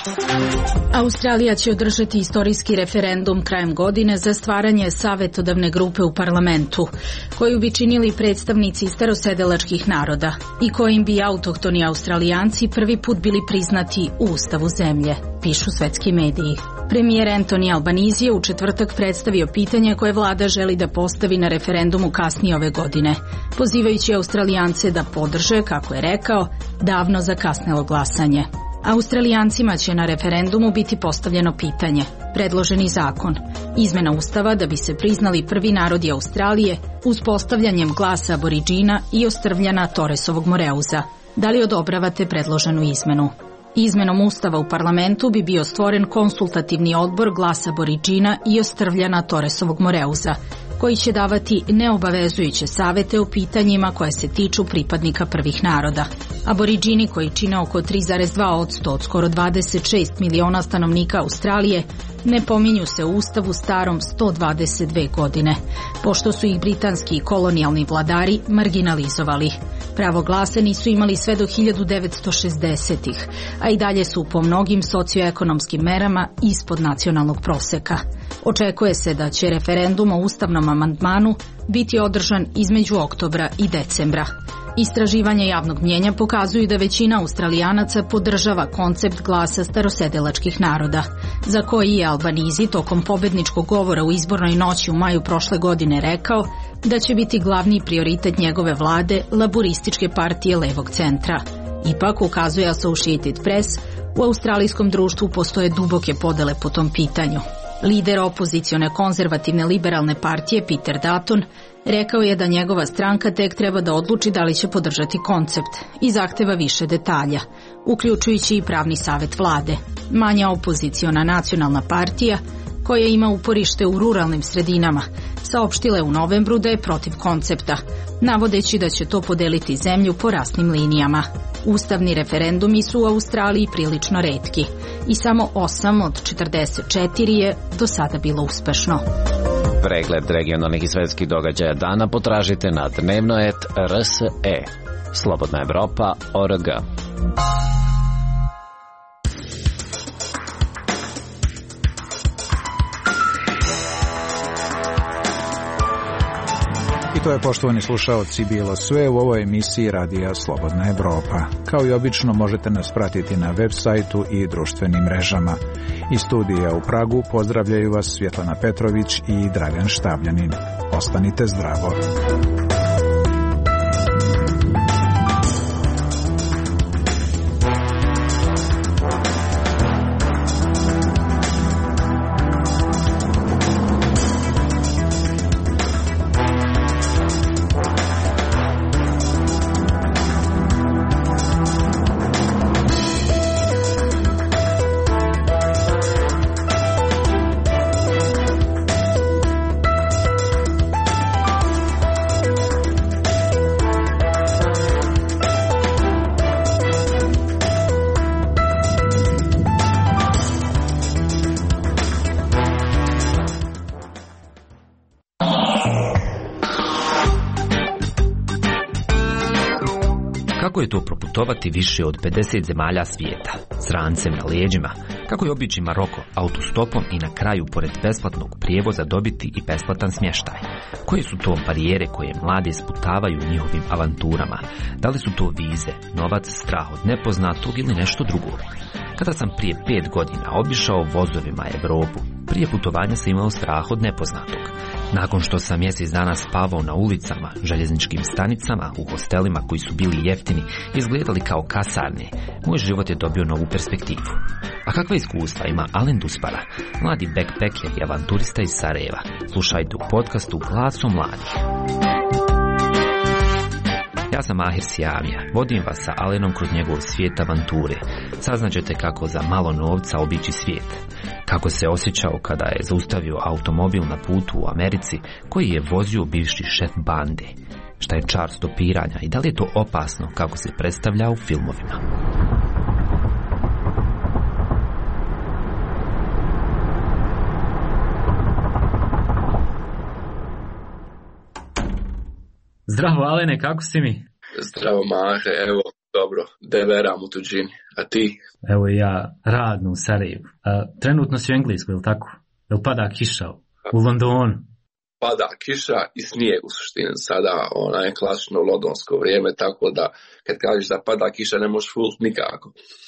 Australija će održati istorijski referendum krajem godine za stvaranje savetodavne grupe u parlamentu, koju bi činili predstavnici starosedelačkih naroda i kojim bi autohtoni Australijanci prvi put bili priznati u ustavu zemlje, pišu svetski mediji. Premijer Anthony Albanese je u četvrtak predstavio pitanje koje vlada želi da postavi na referendumu kasnije ove godine, pozivajući Australijance da podrže, kako je rekao, davno zakasnelo glasanje. Australijancima će na referendumu biti postavljeno pitanje, predloženi zakon, izmena ustava da bi se priznali prvi narodi Australije uspostavljanjem glasa aboriđina i ostrvljana Torresovog Moreuza. Da li odobravate predloženu izmenu? Izmenom ustava u parlamentu bi bio stvoren konsultativni odbor glasa aboriđina i ostrvljana Torresovog Moreuza, koji će davati neobavezujuće savete o pitanjima koje se tiču pripadnika prvih naroda. Aboriđini, koji čine oko tri zarez dva posto od skoro dvadeset šest miliona stanovnika Australije, ne pominju se u ustavu starom sto dvadeset dve godine, pošto su ih britanski kolonijalni vladari marginalizovali. Pravo glasa nisu imali sve do hiljadu devetsto šezdesetih, a i dalje su po mnogim socioekonomskim merama ispod nacionalnog proseka. Očekuje se da će referendum o ustavnom amandmanu biti održan između oktobra i decembra. Istraživanja javnog mnjenja pokazuju da većina Australijanaca podržava koncept glasa starosedelačkih naroda, za koji je Albanese tokom pobedničkog govora u izbornoj noći u maju prošle godine rekao da će biti glavni prioritet njegove vlade laborističke partije levog centra. Ipak, ukazuje Associated Press, u australijskom društvu postoje duboke podele po tom pitanju. Lider opozicione konzervativne liberalne partije Peter Dutton rekao je da njegova stranka tek treba da odluči da li će podržati koncept i zahteva više detalja, uključujući i pravni savet vlade. Manja opoziciona nacionalna partija, koja ima uporište u ruralnim sredinama, saopštila je u novembru da je protiv koncepta, navodeći da će to podeliti zemlju po rasnim linijama. Ustavni referendumi su u Australiji prilično retki i samo osam od četrdeset četiri je do sada bilo uspešno. Pregled regionalnih i svetskih događaja dana potražite na Dnevnoet R S E. Slobodna Evropa точка org. I to je, poštovani slušaoci, bilo sve u ovoj emisiji Radija Slobodna Evropa. Kao i obično, možete nas pratiti na web sajtu i društvenim mrežama. Iz studija u Pragu pozdravljaju vas Svjetlana Petrović i Dragan Štavljanin. Ostanite zdravo. Kako je to proputovati više od pedeset zemalja svijeta, s rancem na leđima? Kako je obići Maroko autostopom i na kraju, pored besplatnog prijevoza, dobiti i besplatan smještaj? Koje su to barijere koje mlade sputavaju njihovim avanturama? Da li su to vize, novac, strah od nepoznatog ili nešto drugo? Kada sam prije pet godina obišao vozovima Evropu, prije putovanja sam imao strah od nepoznatog. Nakon što sam mjesec dana spavao na ulicama, željezničkim stanicama, u hostelima koji su bili jeftini, izgledali kao kasarne, moj život je dobio novu perspektivu. A kakva iskustva ima Alen Duspara, mladi backpacker i avanturista iz Sarajeva? Slušajte u podcastu Glasom mladih. Ja sam Mahir Sijamija, vodim vas sa Alenom kroz njegov svijet avanture. Saznaćete kako za malo novca obići svijet. Kako se osjećao kada je zaustavio automobil na putu u Americi koji je vozio bivši šef bande. Šta je čar stopiranja i da li je to opasno kako se predstavlja u filmovima? Zdravo Alene, kako si mi? Zdravo Mahe, evo, dobro, deveram u tuđini, a ti? Evo i ja, radno u Sarajevu. A, trenutno si u Engleskoj, je li tako? Je li pada kiša u Londonu? Pada kiša i snijeg u suštini sada, ona je klasično londonsko vrijeme, tako da kad kažeš da pada kiša ne možeš fult nikako.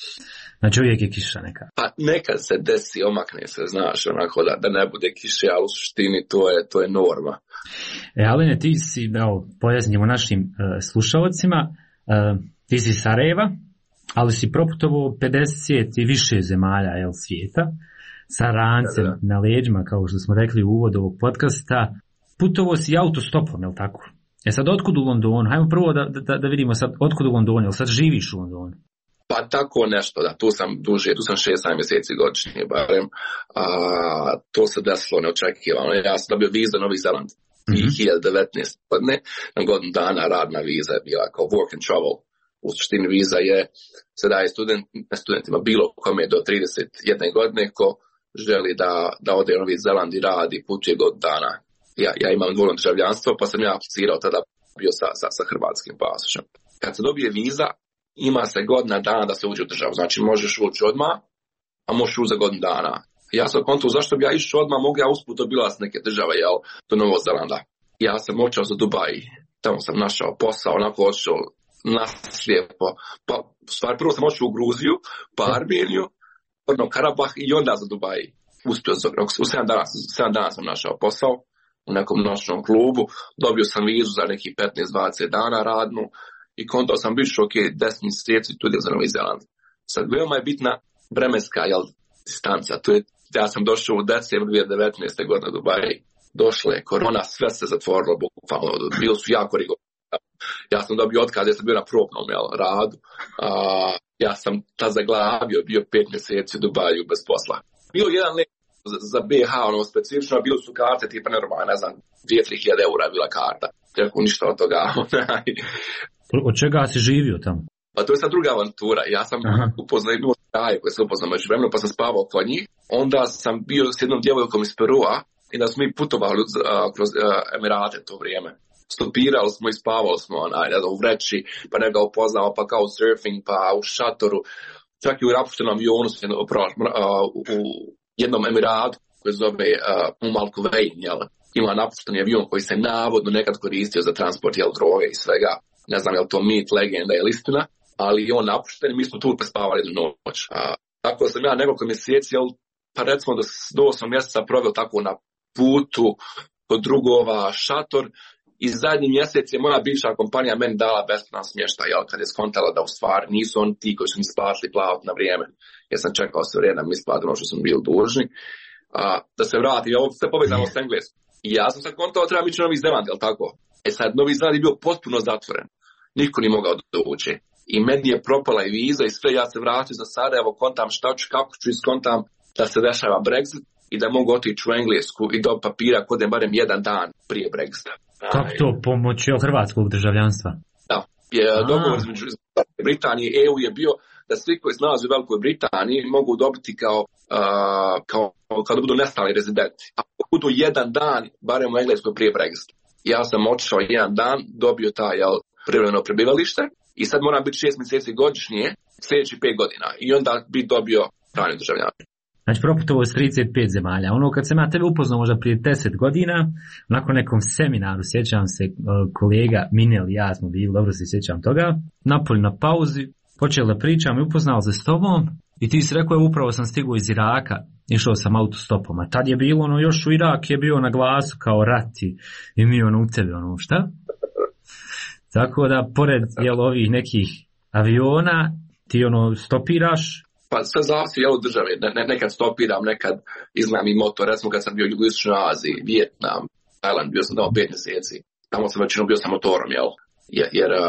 Znači uvijek je kiša neka? Pa nekad se desi, omakne se, znaš, onako da, da ne bude kiše, ali u suštini to je, to je norma. E, Alene, ti si, evo, pojasnimo našim uh, slušalcima, uh, ti si Sarajeva, ali si proputovao pedeset i više zemalja, jel, svijeta, sa rancem da, da. na leđima, kao što smo rekli u uvodu ovog podcasta. Putovao si autostopom, jel tako? E sad, otkud u Londonu? Hajmo prvo da, da, da vidimo sad, otkud u Londonu, jel sad živiš u Londonu? Pa tako nešto, da, tu sam duže, tu sam šest mjeseci godišnje, barem, a, to se desilo neočekivano. Ja sam dobio vizu za Novi Zeland mm-hmm. i hiljadu devetnaeste godine, na godinu dana radna viza je bila kao work and travel. U suštini viza je, se daje student, studentima bilo kome do trideset jedne godine ko želi da, da ode u Novi Zeland i radi, putuje godinu dana. Ja, ja imam dvojno državljanstvo, pa sam ja aplicirao tada bio sa, sa, sa hrvatskim pasošem. Kad se dobije viza, ima se godina dana da se uđe u državu. Znači možeš ući odmah, a možeš ući za godinu dana. Ja sam kontu zašto bi ja išao odmah, mogu ja usput obilaziti neke države, jel, do Novog Zelanda. Ja sam otišao za Dubai, tamo sam našao posao, onako otišao naslijepo. Pa, stvar, prvo sam otišao u Gruziju, pa Armeniju, odno Karabah i onda za Dubai. Uspio za, u sedam dana, sedam dana sam našao posao u nekom noćnom klubu, dobio sam vizu za neki petnaest dvadeset dana radnu, i kontao sam biš, ok, deset mjeseci tu za Novi Zeland. Sad, veoma je bitna vremenska, jel, distanca. Tu je, ja sam došao u decembru dvije tisuće devetnaeste godine u Dubai. Došla je korona, sve se zatvorilo, bukvalno, bilo su jako rigorozno. Ja sam dobio otkaz, ja sam bio na probnom, jel, radu. A, ja sam ta zaglavio, bio pet mjeseci u Dubaju bez posla. Bilo jedan let za, za B H, ono, specifično, bilo su karte tipa normalno, ne znam, dvije do tri hiljade eura je bila karta. Tako ništa od toga. Od čega si živio tamo? Pa to je sad druga avantura. Ja sam upoznao jednu staje koje sam upoznao među vremenu, pa sam spavao kod njih. Onda sam bio s jednom djevojkom iz Perua i da smo mi putovali uh, kroz uh, Emirate to vrijeme. Stopirali smo i spavali smo onaj, ne znam, u vreći, pa ne ga upoznao, pa kao surfing, pa u šatoru. Čak i u napuštenom avionu sam uh, u jednom Emiratu koji se zove uh, Umm Al Quwain, jel? Ima napušteni avion koji se navodno nekad koristio za transport, jel, droge i svega. Ne znam je li to mit, legenda ili istina, ali on napušten i mi smo tu prespavali jednu noć. A, tako sam ja nekoliko mjeseci, jel, pa recimo do, do osam mjeseca proveo tako na putu, kod drugova, šator, i zadnji mjesec je moja bivša kompanija meni dala besplatan smještaj, jel, kad je skontala da u stvari nisu oni ti koji su mi splatili plavati na vrijeme, jer sam čekao sve vrijeme da mi isplati ono što sam bili dužni. A, da se vrati, ovo sve povezano s engleskom. I ja sam sad kontao, treba ići u Novi Zeland, jel tako? E sad, Novi Zeland je bio potpuno zatvoren. Niko nije mogao doći. I meni je propala i viza i sve, ja se vratio za Sarajevo, kontam šta ću, kako ću iskontam da se dešava Brexit i da mogu otići u Englesku i do papira kod je barem jedan dan prije Brexita. Kako to pomoći od hrvatskog državljanstva? Da, je dogovor između Britanije i E U je bio da svi koji se nalaze u Velikoj Britaniji mogu dobiti kao, uh, kao kada budu nestali rezidenti. A budu jedan dan, barem u Engleskoj prije Brexita. Ja sam otišao jedan dan, dobio taj, jel, privremeno prebivalište i sad moram biti šest mjeseci godišnje, sljedeći pet godina i onda bi dobio trajno državljanstvo. Znači, proputovo s trideset pet zemalja. Ono, kad sam ja tebe upoznao možda prije deset godina, nakon nekom seminaru, sjećam se, kolega Minel i ja smo bili, dobro se sjećam toga, napoli na pauzi, počeli da pričam i upoznao se s tobom i ti si rekao, upravo sam stigao iz Iraka, išao sam autostopom, a tad je bilo, ono, još u Irak je bio na glasu kao rati i mi ono u tebe, ono, šta? Tako da, pored, jel, ovih nekih aviona, ti ono stopiraš. Pa sve zavisi jel, od države, ne, ne, nekad stopiram, nekad iznam i motor, recimo kad sam bio u Jugoistočnoj Aziji, Vijetnam, Tajland, bio sam tamo pet mjeseci, tamo sam većinom bio sa motorom, jel, jer, jer uh,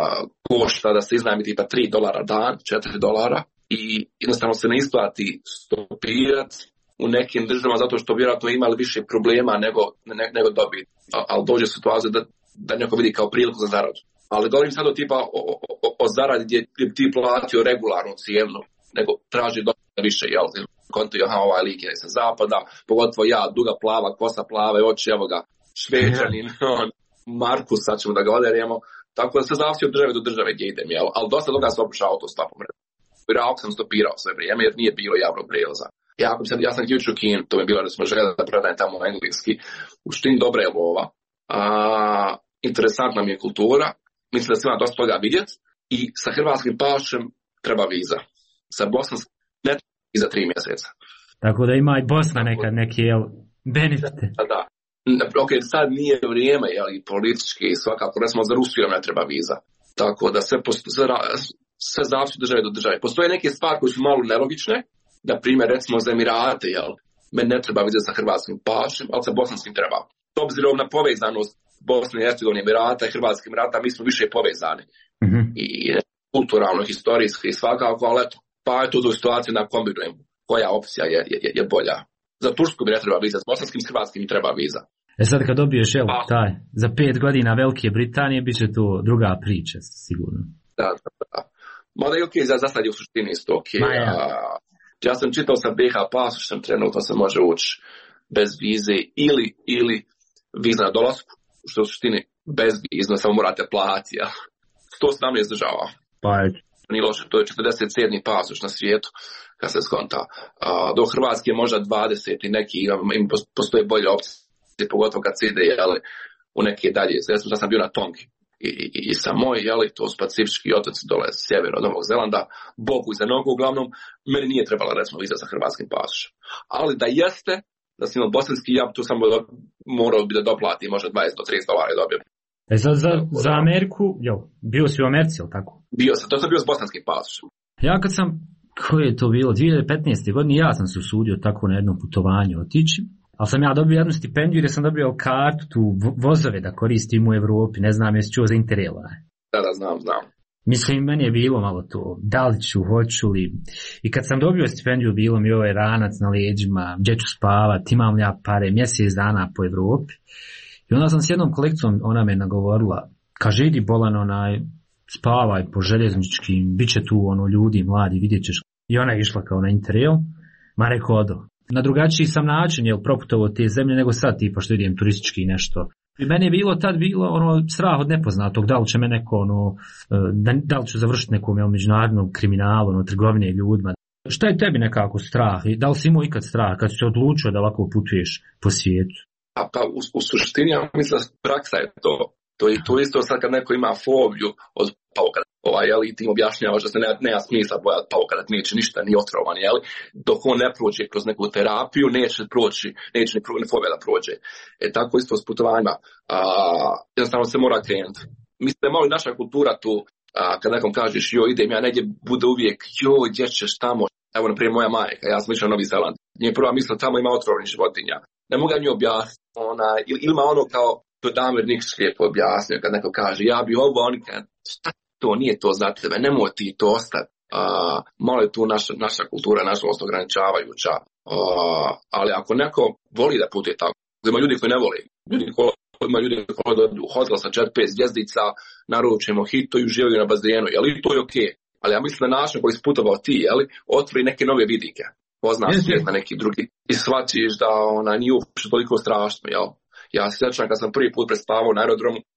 košta da se iznajmi tipa tri dolara dan, četiri dolara i jednostavno se ne isplati stopirat u nekim državama zato što vjerojatno imali više problema nego, ne, nego dobiti, ali dođe situacija da, da neko vidi kao priliku za zaradu. Ali govorim sad o tipa o, o, o zaradi gdje, gdje ti platio regularnu cijenu, nego traži dosta više, jel, konto je, aha, ovaj lik je sa zapada, pogotovo ja, duga plava, kosa plave, oči, evo ga, Šveđanin, on, Markus, sad ćemo da ga oderemo, tako da se zavisi od države do države gdje idem, jel, ali dosta toga sam opušao autostopom. U Iraku sam stopirao sve vrijeme, jer nije bilo javnog prijevoza. Ja, ja sam htio u Kinu, to mi je bilo da smo željeli da predajem tamo engleski, u štini dobra je lova, a, interesantna mi je kultura, mislim da se ima dosta toga vidjeti i sa hrvatskim pašem treba viza. Sa bosanskim ne i za tri mjeseca. Tako da ima i Bosna nekad neke jel, benefite. Da, da. Ok, sad nije vrijeme, jel, i politički i svakako, recimo za Rusiju ne treba viza. Tako da sve, sve, sve zavisi države do države. Postoje neke stvari koje su malo nelogične, na primjer recimo za Emirate, jel, meni ne treba viza sa hrvatskim pašem, ali sa bosanskim treba. S obzirom na povezanost Bosne i Hercegovine, Emirata i Hrvatskih Emirata, mi smo više povezani. Mm-hmm. I kulturalno, historijski i svakako, ali eto, pa je to do situacije da kombinujemo koja opcija je, je, je bolja. Za Tursku bi ne treba viza, s bosanskim i hrvatskim treba viza. E sad kad dobiješ evo, taj, za pet godina Velike Britanije, bit će to druga priča, sigurno. Da, da, da. Mada je ok, za, za sad je u suštini isto ok. Ja. A, ja sam čitao sa B H pasošem, trenutno se može ući bez vize ili, ili viza na dolasku, što je u suštini bez viza, samo morate platiti. Ja. sto sedamnaest država. Pa je. Nije loše, to je četrdeset sedmi pasoš na svijetu, kad se skonta. Uh, do Hrvatske je možda dvadeset i neki, im postoje bolje opcije, pogotovo kad se ide, jeli, u neke dalje. Ja sam bio na Tongi i, i, i sa moj, jeli, to su pacifički otoci dole s sjevera od Novog Zelanda, Bogu iza nogu, uglavnom, meni nije trebala, recimo, viza sa hrvatskim pasošem. Ali da jeste, da sam imao bosanski, ja tu sam morao bi da doplati, možda dvadeset do trideset dolara dobijem. E za, za, za Ameriku, jo, bio si u Americi, ili tako? Bio sam, to sam bio s bosanskim pasošem. Ja kad sam, koje je to bilo, dvije tisuće petnaeste. godine, ja sam se usudio tako na jednom putovanju otići, ali sam ja dobio jednu stipendiju jer sam dobio kartu, tu vozove da koristim u Evropi, ne znam jesi čuo za Interraila. Da, da, znam, znam. Mislim, meni je bilo malo to, da li ću, hoću li, i kad sam dobio stipendiju, bilo mi ovaj ranac na leđima, gdje ću spavat, imam li ja pare, mjesec dana po Evropi. I onda sam s jednom kolekcijom, ona me nagovorila, kaže, idi bolan onaj, spavaj po željezničkim, bit će tu ono ljudi, mladi, vidjet ćeš. I ona je išla kao na Interrail, ma rekao odo. Na drugačiji sam način, jel, proputovao te zemlje nego sad, tipa što idem turistički nešto. I meni je bilo tad bilo ono strah od nepoznatog, da li će me neko ono, da, da li ću završiti nekom jel, međunarodnom kriminalu, ono, trgovine ljudima. Šta je tebi nekako strah? I da li si imao ikad strah kad si se odlučio da ovako putuješ po svijetu? A pa u, u suštini, ja mislim da praksa je to. To je to isto sad kad neko ima fobiju od pauka, ovaj, jel, i ti im objašnjavaš da se ne, nema smisla bojati pauka, da neće ništa, ni otrovan, jel, dok on ne prođe kroz neku terapiju, neće proći, neće ni, ni fobija da prođe. E tako isto s putovanjima, a, jednostavno se mora krenuti. Mislim da je malo i naša kultura tu, a, kad nekom kažeš, jo, idem ja negdje, bude uvijek, jo, gdje ćeš tamo, evo, naprijed moja majka, ja sam išao na Novi Zeland, nje prva misla, tamo ima otrovnih životinja. Ne mogu mi objasniti, ona, ili ima ono kao, to Damir Nikšić lijepo objasnio kad neko kaže, ja bi ovo, oni kad, šta to, nije to za tebe, nemoj ti to ostati. Uh, malo je tu naša, naša kultura, nažalost, ograničavajuća, uh, ali ako neko voli da putuje tako, ima ljudi koji ne voli, ljudi koji, ima ljudi koji dođu u hotel sa četiri pet zvjezdica, naruče mojito i uživaju na bazenu, jel, i to je okej. Okay. Ali ja mislim da način koji si putovao ti, jel, otvori neke nove vidike, pozna svijet na neki drugi i shvatiš da ona nije uopšte toliko strašno, jel. Ja se sjećam kad sam prvi put prespavao na aerodromu,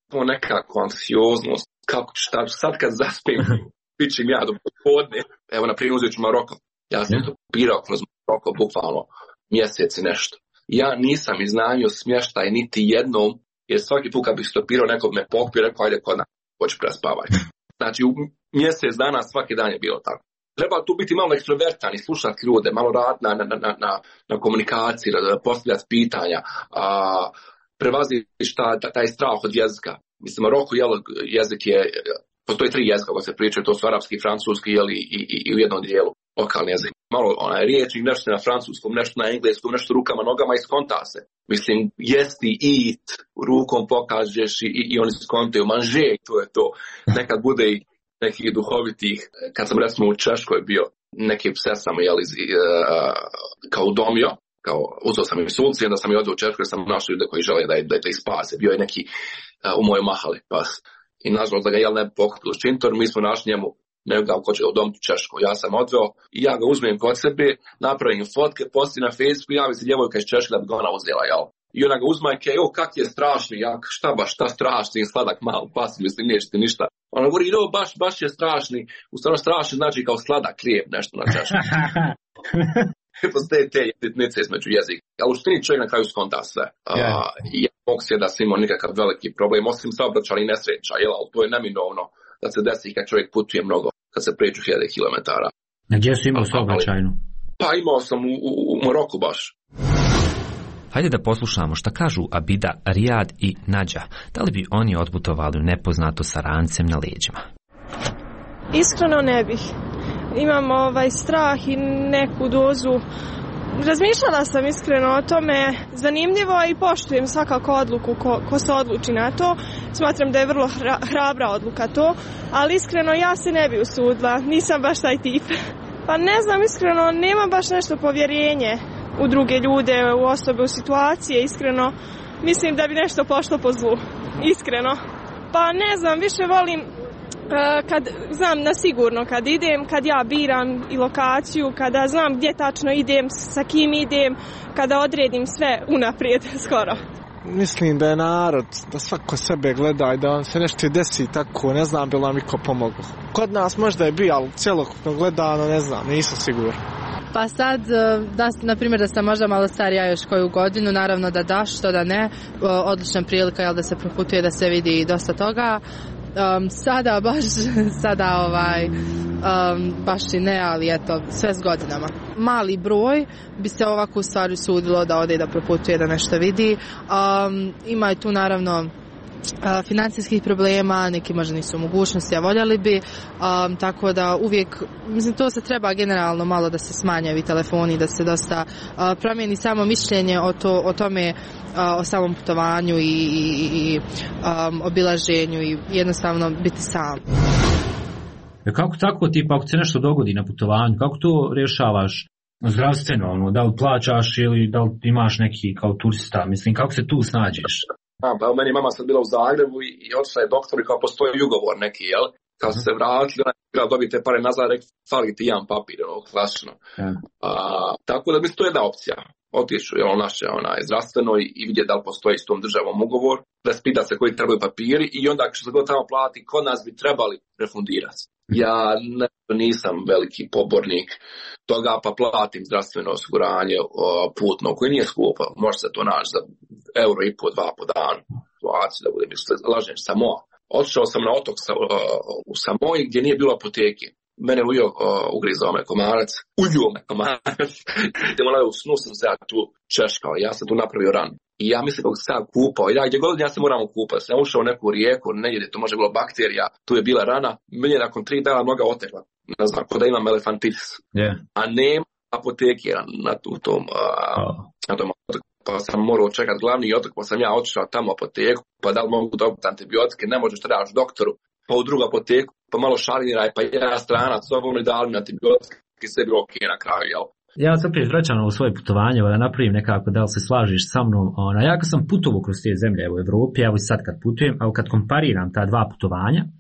to nekako anksioznost, kako ću šta, sad kad zaspim, bit će mi ja do podne. Evo, na primjer, uzet ću Maroko. Ja sam to pirao kroz Maroko, bukvalno mjeseci nešto. Ja nisam iznajmio smještaj niti jednom, jer svaki put kad bih stopirao, nekog me pokupio, rekao, ajde kod nas, hoću prespavaj. Znači, u mjesec dana svaki dan je bilo tako. Treba tu biti malo ekstrovertan i slušati ljude, malo raditi na, na, na, na, na komunikaciji, postavljati pitanja, a, prevazići ta, taj strah od jezika. Mislim, Maroko, jel, jezik je, postoji tri jezika koji se pričaju, to su arapski, francuski, jel, i, i, i u jednom dijelu lokalni jezik. Malo onaj riječnik, nešto na francuskom, nešto na engleskom, nešto rukama, nogama i skonta se. Mislim, jesti, eat, rukom pokažeš i, i, i oni skontaju, manže, to je to. Nekad bude i nekih duhovitih, kad sam recimo u Češkoj bio, nekim sesama, jel, iz, uh, kao udomio, kao uzeo sam im sunce, onda sam i odio u Češkoj, sam našao ljude koji žele da, da, da ih spase. Bio je neki uh, u mojoj mahali pas. I nažalost da ga jel ne pokupili s čintor, mi smo našli njemu nego ga ukočio u dom u Češku. Ja sam odveo i ja ga uzmem kod sebe, napravim fotke, posti na Facebooku, javi se djevojka iz Češke da bi ga ona uzela, jel? I ona ga uzma i kaže, jo, kak je strašni, ja, šta baš, šta strašni, sladak malo, pas, mislim, neće ti ništa. Ona govori, jo, baš, baš je strašni, u stvarno strašni znači kao sladak klijep, nešto na Češku. Postoje te jedinice između jezika. Ali u štini čovjek na kraju skonta sve. Yeah. Uh, I ja mogu se da sam imao nikakav veliki problem, osim saobraćajnih nesreća, jel, ali to je neminovno da se desi kad čovjek putuje mnogo, kad se pređu hiljade kilometara. A gdje si imao saobraćajnu? Pa imao sam u, u, u Maroku baš. Hajde da poslušamo šta kažu Abida, Rijad i Nađa. Da li bi oni otputovali u nepoznato sa rancem na leđima? Iskreno ne bih. Imam ovaj strah i neku dozu. Razmišljala sam iskreno o tome, zanimljivo i poštujem svakako odluku ko, ko se odluči na to. Smatram da je vrlo hra, hrabra odluka to, ali iskreno ja se ne bi usudila, nisam baš taj tip. Pa ne znam, iskreno nemam baš nešto povjerenje u druge ljude, u osobe, u situacije, iskreno mislim da bi nešto pošlo po zlu, iskreno. Pa ne znam, više volim kad znam na sigurno kad idem, kad ja biram i lokaciju, kada znam gdje tačno idem, sa kim idem, kada odredim sve unaprijed skoro. Mislim da je narod, da svako sebe gleda i da vam se nešto desi tako, ne znam bi li vam iko pomogao. Kod nas možda je bio, ali cjelokupno gledano, ne znam, nisam siguran. Pa sad, da, na primjer da sam možda malo starija još koju godinu, naravno da da, što da ne, odlična prilika je da se proputuje, da se vidi dosta toga. Um, sada baš, sada ovaj, um, baš i ne, ali eto, sve s godinama. Mali broj bi se ovako u stvari sudilo da ode da proputuje, da nešto vidi. Um, ima i tu naravno Uh, financijskih problema, neki možda nisu u mogućnosti, a voljeli bi, um, tako da uvijek, mislim, to se treba generalno malo da se smanje ovi telefoni, da se dosta uh, promijeni samo mišljenje o, to, o tome, uh, o samom putovanju i, i, i um, obilaženju i jednostavno biti sam. Kako tako, tipa, ako se nešto dogodi na putovanju, kako to rješavaš zdravstveno, ono, da li plaćaš ili da li imaš neki kao turista, mislim, kako se tu snađeš? A, pa meni mama sad bila u Zagrebu i, i otišla je doktor i kao postoji ugovor neki, jel? Kao se se vratili, ona dobijete pare nazad, rekli, fali ti jedan papir, ono, klasično. Yeah. A, tako da mislim, to je jedna opcija. Otišu, jel, naše, ona, zdravstveno i, i vidjeti da li postoji s tom državom ugovor, raspita se koji trebaju papiri i onda ako se god tamo plati, kod nas bi trebali refundirati. Ja ne, nisam veliki pobornik toga, pa platim zdravstveno osiguranje o, putno, koje nije skupo, može se to naći za euro i po, dva po dan, situaciju da budem, lažem, Samoa. Otišao sam na otok sa, o, u Samoji gdje nije bilo apoteke. Mene ujio, ugrizao me komarac, ujio me komarac, gdje u snu sam se ja tu češkao, ja sam tu napravio ran. I ja mislim da sam kupao, ja gdje god ja se moram kupati, sam ušao u neku rijeku, negdje, to može bilo bakterija, tu je bila rana, meni je nakon tri dana noga otekla, ne znam, kod da imam elefantitis, yeah. A nema apoteke na, tu, tom, oh. na tom otoku. Pa sam morao čekati glavni otok, pa sam ja otišao tamo apoteku, pa da li mogu dobiti antibiotike, ne možeš trebaš doktoru, pa u drugu apoteku, pa malo šaliniraj, pa jedan stranac, ovo ne dali mi antibiotike, sve je bilo ok na kraju, jel? Ja se opet vraćam u svoje putovanje, da napravim nekako, da li se slažiš sa mnom. Ona, ja kad sam putovao kroz te zemlje u Evropi, evo i sad kad putujem, ali kad kompariram ta dva putovanja,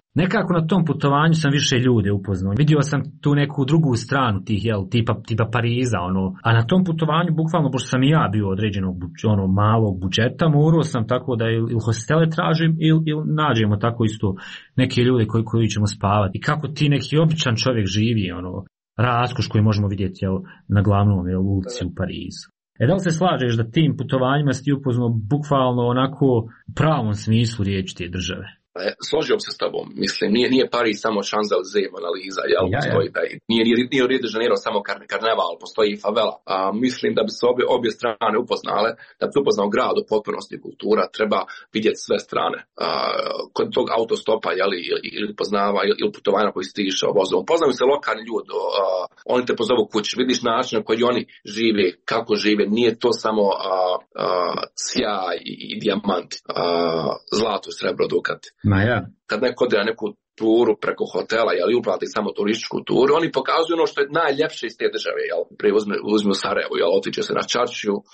Nekako na tom putovanju sam više ljude upoznao. Vidio sam tu neku drugu stranu tih, jel, tipa, tipa Pariza, ono. A na tom putovanju, bukvalno, pošto sam i ja bio određenog, ono, malog budžeta, morao sam tako da ili hostele tražim ili, ili nađemo tako isto neke ljude koji, koji ćemo spavati. I kako ti neki običan čovjek živi, ono, raskoš koji možemo vidjeti, jel, na glavnom, jel, ulici u Parizu. E, da li se slažeš da tim putovanjima si ti upoznao bukvalno onako u pravom smislu riječi te države? Složio bi se s tobom, mislim, nije, nije Pariz samo Champs-Élysées, Mona Lisa, jel, ja, postoji taj, nije, nije, nije Rio de Janeiro samo kar, karneval, postoji i favela. A, mislim da bi se obje, obje strane upoznale, da bi se upoznao grad u potpunosti kultura, treba vidjeti sve strane. A, kod tog autostopa, jel, ili, ili poznava, ili, ili putovanja koji si ti išao vozom. Poznaju se lokalni ljudi, a, oni te pozovu kući, vidiš način na koji oni žive, kako žive, nije to samo a, a, sjaj i, i dijamant, a, zlato, srebro, dukat. Ma ja. Kad neko ode na neku turu preko hotela, jel, uplati samo turističku turu, oni pokazuju ono što je najljepše iz te države, jel, prije uzme, uzme u Sarajevo, jel, otiče se na Čarčiju, uh,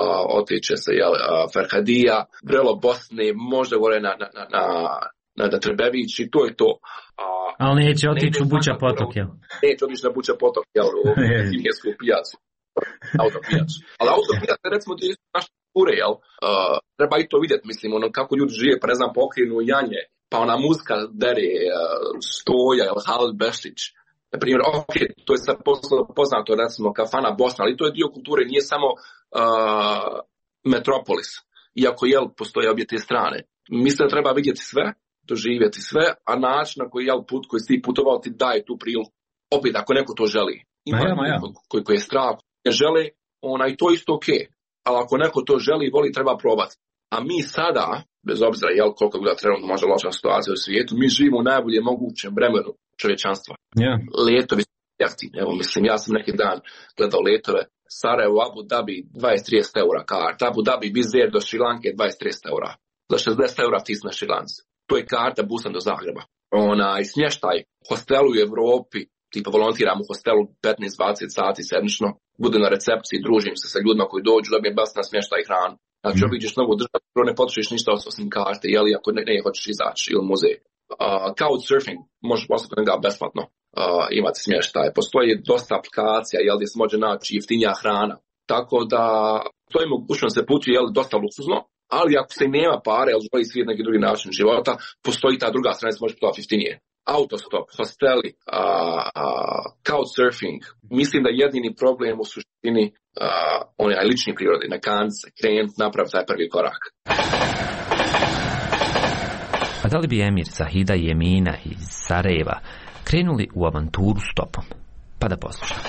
otiče se, jel, uh, Ferhadija, Vrelo Bosne, možda gore na, na, na, na, na Trebević i to je to. Uh, Ali neće otići u Buća potok, jel? Neće otići na Buća potok, jel, u Kimijsku pijacu. Autopijac. Ali autopijac je, recimo, naše ture, jel, uh, treba i to vidjeti, mislim, ono, kako ljudi žive, pa ne znam, pokrenu janje, pa ona muzika dere, uh, Stoja, jel, Halil Bešić, na primjer, ok, to je sad poznato, recimo, kafana Bosna, ali to je dio kulture, nije samo uh, metropolis, iako, jel, postoje obje te strane. Mislim da treba vidjeti sve, doživjeti sve, a način na koji, jel, put koji si ti putovao ti daje tu priliku. Opet, ako neko to želi, ima ja, ja. koji, koji je strah, ne žele, onaj, to isto ok. Ali ako neko to želi i voli, treba probati. A mi sada, bez obzira jel, koliko je trenutno možda loša situacija u svijetu, mi živimo u najbolje mogućem vremenu čovječanstva. Yeah. Letovi su jeftini. Evo, mislim, ja sam neki dan gledao letove Sarajevo, Abu Dhabi, dvadeset do trideset eura karta. Abu Dhabi, Vizer do Šrilanke, dvadeset do trideset eura. Za šezdeset eura ti na Šrilanci. To je karta Busan do Zagreba. Onaj smještaj, hostelu u Evropi, tipa volontiram u hostelu petnaest do dvadeset sati sedmično, budem na recepciji, družim se sa ljudima koji dođu, dobijem bas na smještaj i hranu. Znači, mm. obiđeš novu državu, ne potrošiš ništa osim karte, jeli, ako ne, ne hoćeš izaći ili muzej. Uh, couchsurfing, možeš poslati ga besplatno uh, imati smještaj. Postoji dosta aplikacija, jel, gdje se može naći jeftinija hrana. Tako da, to je mogućnost se putuje, jel, dosta luksuzno, ali ako se nema pare, jel, želi svijet neki drugi način života, postoji ta druga strana, se može putovati jeftinije. Autostop, hosteli, uh, uh, couchsurfing. Mislim da jedini problem u suštini uh, on je lični prirode, na kanci, krenut, napraviti taj prvi korak. A da li bi Emir, Zahida i Emina iz Sarajeva krenuli u avanturu stopom? Pa da poslušamo.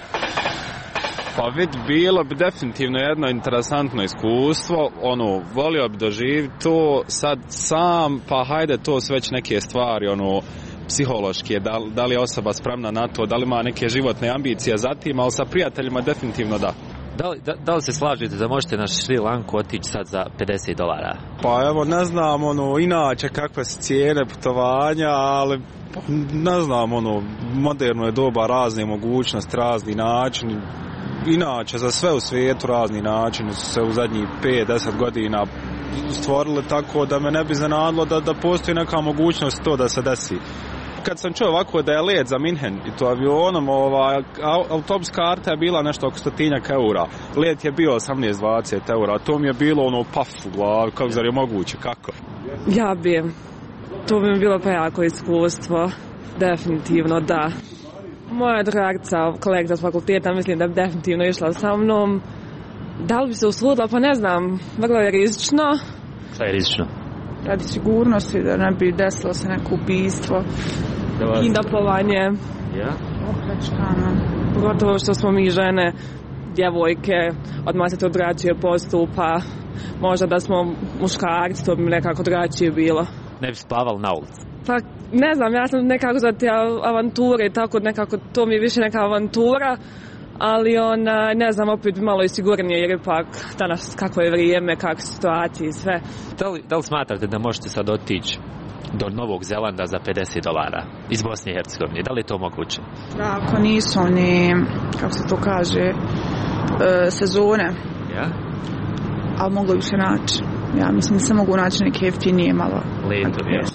Pa vid, bilo bi definitivno jedno interesantno iskustvo, ono, volio bi doživjeti to sad sam, pa hajde to su već neke stvari, ono, psihološke, da, da li je osoba spremna na to, da li ima neke životne ambicije za tim, ali sa prijateljima definitivno da. Da li, da, da li se slažete da možete na Šri Lanku otići sad za pedeset dolara? Pa evo, ne znam, ono, inače kakve su cijene putovanja, ali pa, ne znam, ono, moderno je doba, razne mogućnosti, razni načini. Inače, za sve u svijetu razni načini su se u zadnjih pet do deset godina stvorili tako da me ne bi iznenadilo da, da postoji neka mogućnost to da se desi. Kad sam čuo ovako da je let za Minhen i to avionom, ova, autobus karta je bila nešto oko stotinjak eura. Let je bio osamnaest do dvadeset eura, to mi je bilo ono paf u glavi, kako zar je moguće, kako? Ja bi, to bi mi bilo pa jako iskustvo, definitivno da. Moja dragca, kolegica s fakulteta, mislim da bi definitivno išla sa mnom. Da li bi se usudila, pa ne znam, vrlo je rizično. Šta je rizično? Radi sigurnosti, da ne bi desilo se neko ubistvo, kidnapovanje, ja? opljačkano. Pogotovo što smo mi žene, djevojke, odmah se to drugačije postupa. Možda da smo muškarci, to bi mi nekako drugačije bilo. Ne bi spavali na ulici? Pa ne znam, ja sam nekako za te avanture, tako nekako to mi je više neka avantura, ali ona, ne znam, opet bi malo i sigurnije, jer ipak danas kako je vrijeme, kakve situacije i sve. Da li, da li smatrate da možete sad otići do Novog Zelanda za pedeset dolara iz Bosne i Hercegovine? Da li je to moguće? Da, ako nisu oni, kako se to kaže, e, sezone. Ja? Ali moglo bi se naći. Ja mislim da se mogu naći neke jeftinije malo. Leto, ja.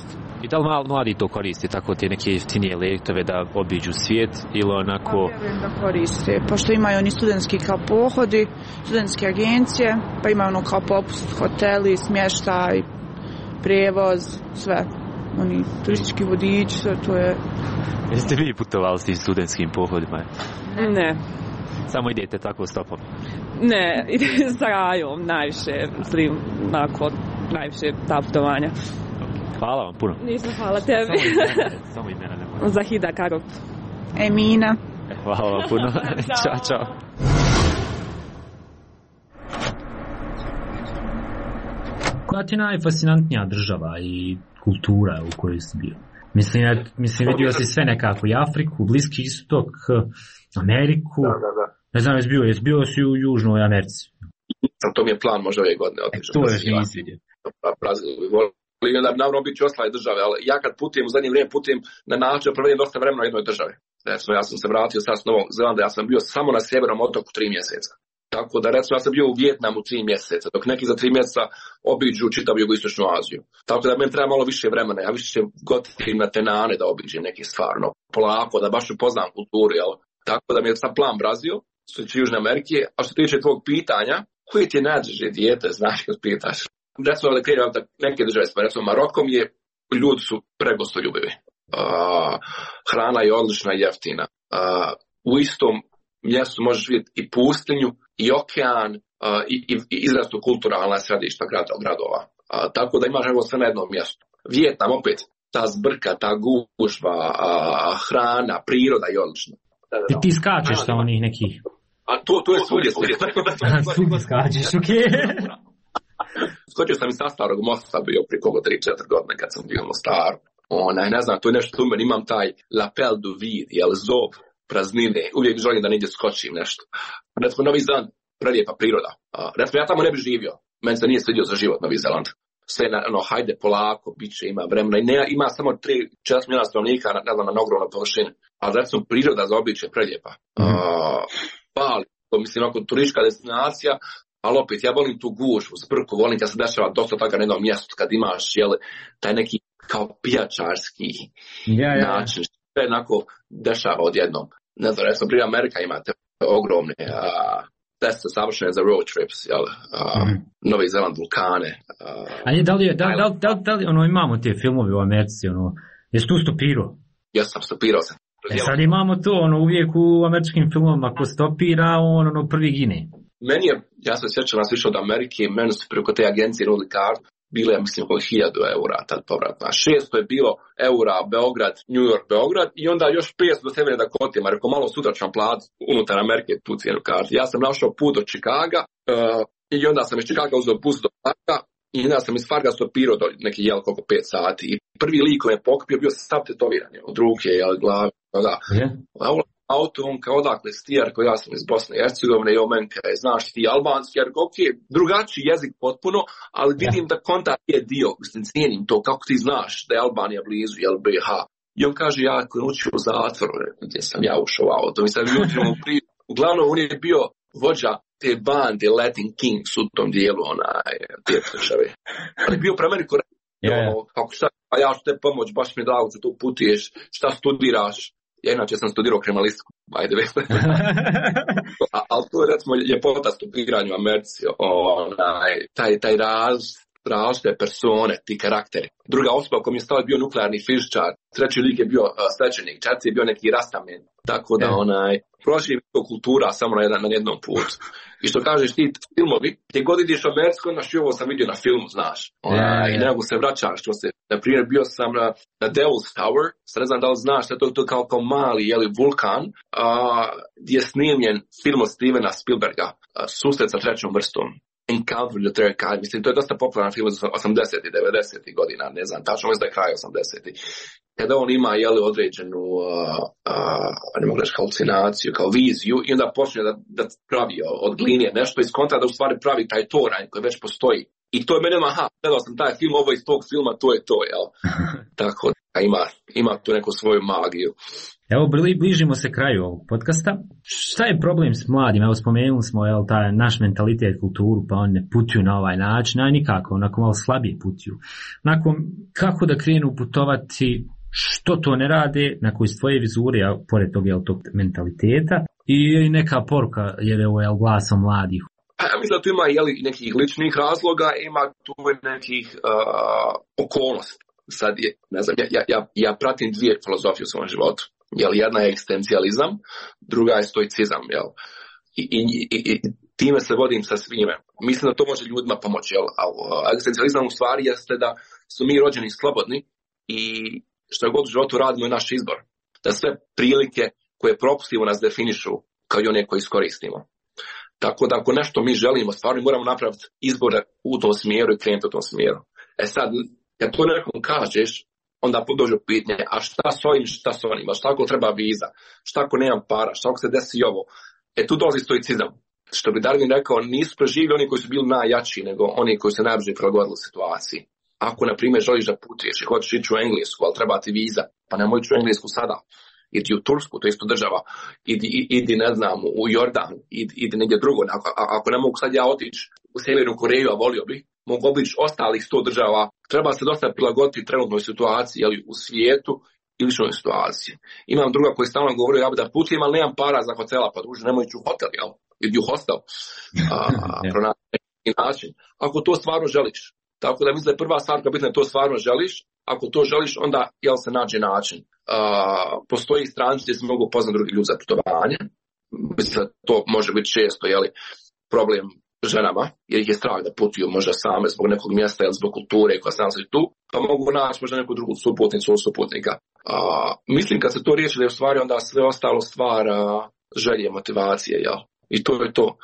I da li mladi to koristi, tako te neke jeftinije letove da obiđu svijet ili onako... Pa vjerujem da koriste, pošto imaju oni studentski kao pohodi, studentske agencije, pa imaju ono kao popust, hoteli, smještaj, prijevoz, sve. Oni turistički vodiči, sve to je... Jeste vi putovali s tim studentskim pohodima? Ne. Samo idete tako stopom? Ne, ide sa rajom najviše, mislim, onako, najviše ta putovanja. Hvala vam puno. Nisam, hvala tebi. Samo imena ne moram. Zahida Karov. Emina. Hvala vam puno. Ćao, čao. Koja ti je najfascinantnija država i kultura u kojoj si bio? Mislim, ja, mislim vidio si sve nekako, i Afriku, Bliski istok, Ameriku. Da, da, da. Ne znam, jesi bio, jesi bio si u Južnoj Americi. To mi je plan možda ove godine. E, to još nisi vidio. I onda bi naravno biti ostale države, ali ja kad putujem u zadnje vrijeme putujem na način da provedem dosta vremena u jednoj državi. Recimo, ja sam se vratio sad s Novog Zelanda, ja sam bio samo na sjevernom otoku tri mjeseca. Tako da recimo ja sam bio u Vijetnamu tri mjeseca, dok neki za tri mjeseca obiđu čitavu jugoistočnu Aziju. Tako da meni treba malo više vremena, ja više gotivim na tenane da obiđem neke stvarno, polako, da baš upoznam kulturu, jel? Tako da mi je sad plan Brazil, što tiče Južne Amerike, a što tiče tvog pitanja, koje ti je najdraže dijete, znaš kad pitaš? Recimo da krenem da neke države, recimo Marokom je, ljudi su pregostoljubivi. Uh, hrana je odlična i jeftina. Uh, u istom mjestu možeš vidjeti i pustinju, i okean, uh, i, i, i izrastu kulturalna središta gradova. Uh, tako da imaš evo sve na jednom mjestu. Vijetnam opet, ta zbrka, ta gužva, uh, hrana, priroda je odlična. Da, da, da. I ti skačeš sa onih nekih... A to, to je svugdje, svugdje. Svugdje skačeš, okej. Okay. Skočio sam i sa Starog mosta bio prije kogo tri četiri godine kad sam bio na Staru. Onaj, ne znam, to je nešto u meni, imam taj lapel du vide, jel, zov praznine, uvijek želim da negdje skočim nešto. Recimo, Novi Zeland, prelijepa priroda. Uh, recimo, ja tamo ne bi živio, meni se nije svidio za život Novi Zeland. Sve, na, ono, hajde polako, bit će, ima vremena, i ne, ima samo tri četiri milijuna stanovnika, ne znam, na ogromnoj površini, ali recimo, priroda za običaj prelijepa. Uh, Bali, to mislim, oko turistička destinacija, ali opet, ja volim tu gužvu, zbrku, volim kad se dešava dosta toga na jednom mjestu, kad imaš, jel, taj neki kao pijačarski ja, ja, način, što je onako dešava odjednom. Ne znam, recimo, prije Amerika imate ogromne a, teste savršene za road trips, jel, a, mm-hmm. Novi Zeland, vulkane. A, a je, da li, je, da, da, da, da li ono, imamo te filmove u Americi, ono, jesi tu stopirao? Ja sam stopirao sam. E sad imamo to, ono, uvijek u američkim filmovima, ako stopira, on, ono, prvi gine. Meni je, ja sam sjećao nas više od Amerike, meni su preko te agencije nudili kartu, bilo je, mislim, oko hiljadu eura tad povratna. šesto je bilo eura Beograd, New York, Beograd i onda još petsto do Severne Dakote, ma rekao, malo sutra ću vam platiti unutar Amerike tu cijenu kartu. Ja sam našao put do Čikaga uh, i onda sam iz Čikaga uzeo bus do Farga i onda sam iz Farga stopirao do neki jel koliko pet sati. I prvi lik koji me pokupio bio sav tetoviran, od ruke, jel, glave, da. Yeah. Auto, on kao odakle stijar, koji ja sam iz Bosne i Hercegovine i on meni kaže, znaš ti albanski, jer ok, drugačiji jezik potpuno, ali vidim da kontakt je dio, mislim, cijenim to, kako ti znaš da je Albanija blizu, jel B H. I on kaže, ja koji učio u zatvoru, gdje sam ja ušao u auto, mislim, ljudima u prije. Uglavnom, on je bio vođa te bande Latin Kings u tom dijelu, onaj, te države. Ali bio pre meni korektno, yeah. Kako šta, pa ja ću te pomoć, baš mi je drago, što tu putuješ, šta studiraš. Ja inače sam studirao kriminalistiku, ajde već. Ali to je recimo ljepota studiranju u Americi, onaj, taj, taj raz, različite persone, ti karakteri. Druga osoba koja mi je stao bio nuklearni fizičar, treći lik je bio uh, svećenik, četvrti je bio neki rastamen. Tako da onaj, prošli je to kultura samo na, jedan, na jednom putu. I što kažeš ti filmovi, gdje god ideš u Americku, znaš i ovo sam vidio na filmu, znaš. Onaj, I nego se vraćaš, što se, na primjer, bio sam na, na Devil's Tower, sad ne znam da li znaš, to je to kao, kao mali, jeli, vulkan, a, gdje je snimljen film od Stevena Spielberga, a, Susret sa trećom vrstom. Encounter with the Third Kind, mislim, to je dosta popularan film od osamdesetih, devedesetih godina, ne znam, tačno mislim da je kraj osamdesetih. Kada on ima, jeli, određenu, uh, uh, ne mogu reći, halucinaciju, kao viziju, i onda počne da, da pravi od glinije nešto iz kontra, da u stvari pravi taj toranj koji već postoji. I to je meni, aha, gledao sam taj film, ovo iz tog filma, to je to, jel? Tako, a ima, ima tu neku svoju magiju. Evo, bližimo se kraju ovog podcasta. Šta je problem s mladima? Evo, spomenuli smo, jel, taj naš mentalitet, kulturu, pa oni ne putuju na ovaj način, a nikako, onako malo slabije putuju. Onako, kako da krenu putovati, što to ne rade, nakon iz tvoje vizure, a pored tog, jel, tog mentaliteta, i neka poruka, jer je ovo, jel, glasom mladih. Pa ja mislim da tu ima, jel, nekih ličnih razloga, ima tu nekih uh, okolnosti. Sad je, ne znam, ja, ja, ja pratim dvije filozofije u svom životu. Jel, jedna je egzistencijalizam, druga je stoicizam, jel? I, i, i, i time se vodim sa svime. Mislim da to može ljudima pomoći, jel? A egzistencijalizam u stvari jeste da su mi rođeni slobodni i što god u životu radimo je naš izbor. Da sve prilike koje propustimo nas definišu kao i one koje iskoristimo. Tako da ako nešto mi želimo, stvarno moramo napraviti izbore u tom smjeru i krenuti u tom smjeru. E sad, kad to nekom kažeš, onda dođu pitanje, a šta s ovim, šta s onim, a šta ako treba viza, šta ako nemam para, šta ako se desi ovo. E tu dolazi stoicizam. Što bi Darwin rekao, nisu preživjeli oni koji su bili najjači, nego oni koji se najbrže prilagodili situaciji. Ako, na primjer, želiš da putuješ i hoćeš ići u Englesku, ali treba ti viza, pa nemoj ići u Englesku sada. Idi u Tursku, to je isto država, idi, idi ne znam, u Jordan, idi, idi negdje drugo. Ako, ako ne mogu sad ja otići u Sjevernu Koreju, a volio bi, mogu obići ostalih sto država, treba se dosta prilagoditi trenutnoj situaciji, jeli u svijetu ili ličnoj situaciji. Imam druga koji stalno govori, ja bi da putujem, ali nemam para za hotela, pa druže, nemoj ići u hotel, jel? Idi u hostel, a, pronaći neki način. Ako to stvarno želiš. Tako da mislim da je prva stvar koja bitna da to stvarno želiš, ako to želiš, onda jel se nađe način. Uh, postoji stranice gdje se mogu poznati drugi ljudi za putovanje. Mislim da to može biti često, jeli, problem ženama, jer ih je strah da putuju možda same zbog nekog mjesta ili zbog kulture koja se nalazi tu, pa mogu naći možda neku drugu suputnicu ili suputnika. Uh, mislim kad se to riješi da je u stvari onda sve ostalo stvar uh, želje, motivacije, jel? I to je to.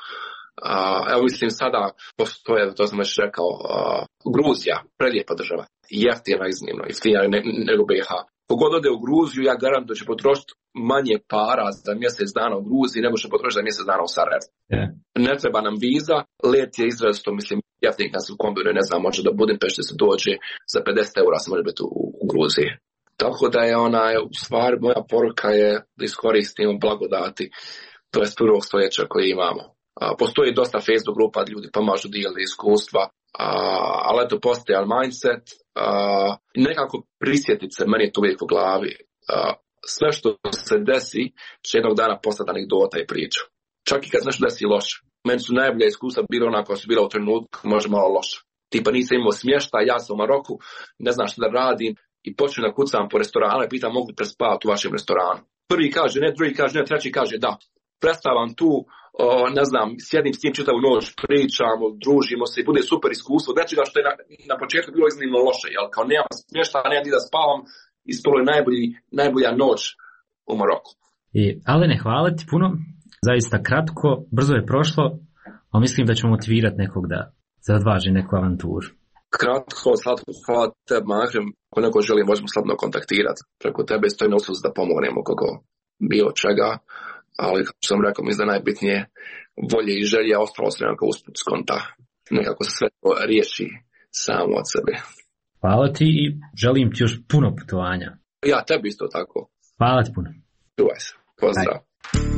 Uh, evo mislim sada postoje, to sam već rekao, uh, Gruzija, prelijepa država, jeftina iznimno, jeftina ne, nego B iH. Kogod ode u Gruziju, ja garantujem da će potrošiti manje para za mjesec dana u Gruziji nego će potrošiti za mjesec dana u Sarajevu. Yeah. Ne treba nam viza, let je izrazito, mislim, jeftin kad se kombinuje, ne znam, može do Budimpešte se dođe, za pedeset eura se može biti u, u Gruziji. Tako da je ona, u stvari, moja poruka je da iskoristimo blagodati dvadeset prvog stoljeća koje imamo. A, postoji dosta Facebook grupa, ljudi pomažu, dijeli iskustva, a, ali eto postoji mindset, a, nekako prisjetiti se, meni je to uvijek u glavi, a, sve što se desi će jednog dana postati anegdota i priču. Čak i kad se nešto desi loše. Meni su najbolje iskustva bila ona koja su bila u trenutku možda malo loša. Tipa nisam imao smještaj, ja sam u Maroku, ne znam što da radim i počnem da kucam po restoranu i pitam mogu li prespavati u vašem restoranu. Prvi kaže ne, drugi kaže ne, treći kaže da. Prestavam tu, o, ne znam, sjedim s tim čitavu noć, pričamo, družimo se i bude super iskustvo. Nečega što je na, na početku bilo iznimno loše, jel? Kao nemam smještaja, nemam ni da spavam, ispalo je najbolji, najbolja noć u Maroku. I, Alene, hvala ti puno, zaista kratko, brzo je prošlo, ali mislim da ćemo motivirati nekog da zadvaži neku avanturu. Kratko, slatko, hvala tebi, Mahrem. Ako neko želi, možemo slabno kontaktirati. Preko tebe stoji na usluzi da pomognemo kogo bilo čega. Ali, kako sam rekao, mislim da najbitnije volje i želje, a ostalo se nekako usput skonta. Nekako se sve to riješi samo od sebe. Hvala ti i želim ti još puno putovanja. Ja, tebi isto tako. Hvala ti puno. Čuvaj se. Pozdrav. Aj.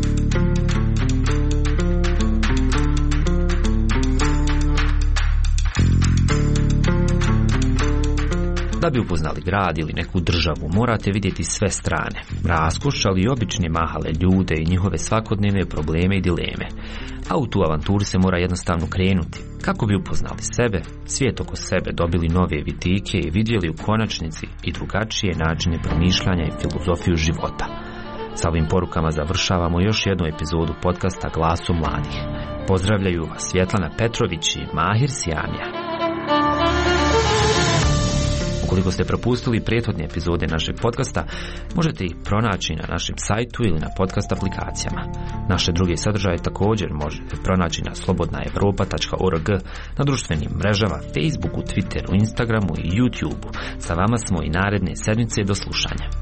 Da bi upoznali grad ili neku državu, morate vidjeti sve strane, raskoš, ali i obične mahale ljude i njihove svakodnevne probleme i dileme. A u tu avanturu se mora jednostavno krenuti, kako bi upoznali sebe, svijet oko sebe, dobili nove vitike i vidjeli u konačnici i drugačije načine promišljanja i filozofiju života. Sa ovim porukama završavamo još jednu epizodu podcasta Glasu mladih. Pozdravljaju vas Svjetlana Petrović i Mahir Sjamija. Ukoliko ste propustili prethodne epizode našeg podcasta, možete ih pronaći na našem sajtu ili na podcast aplikacijama. Naše druge sadržaje također možete pronaći na slobodna evropa tačka org, na društvenim mrežama, Facebooku, Twitteru, Instagramu i YouTubeu. Sa vama smo i naredne sedmice, do slušanja.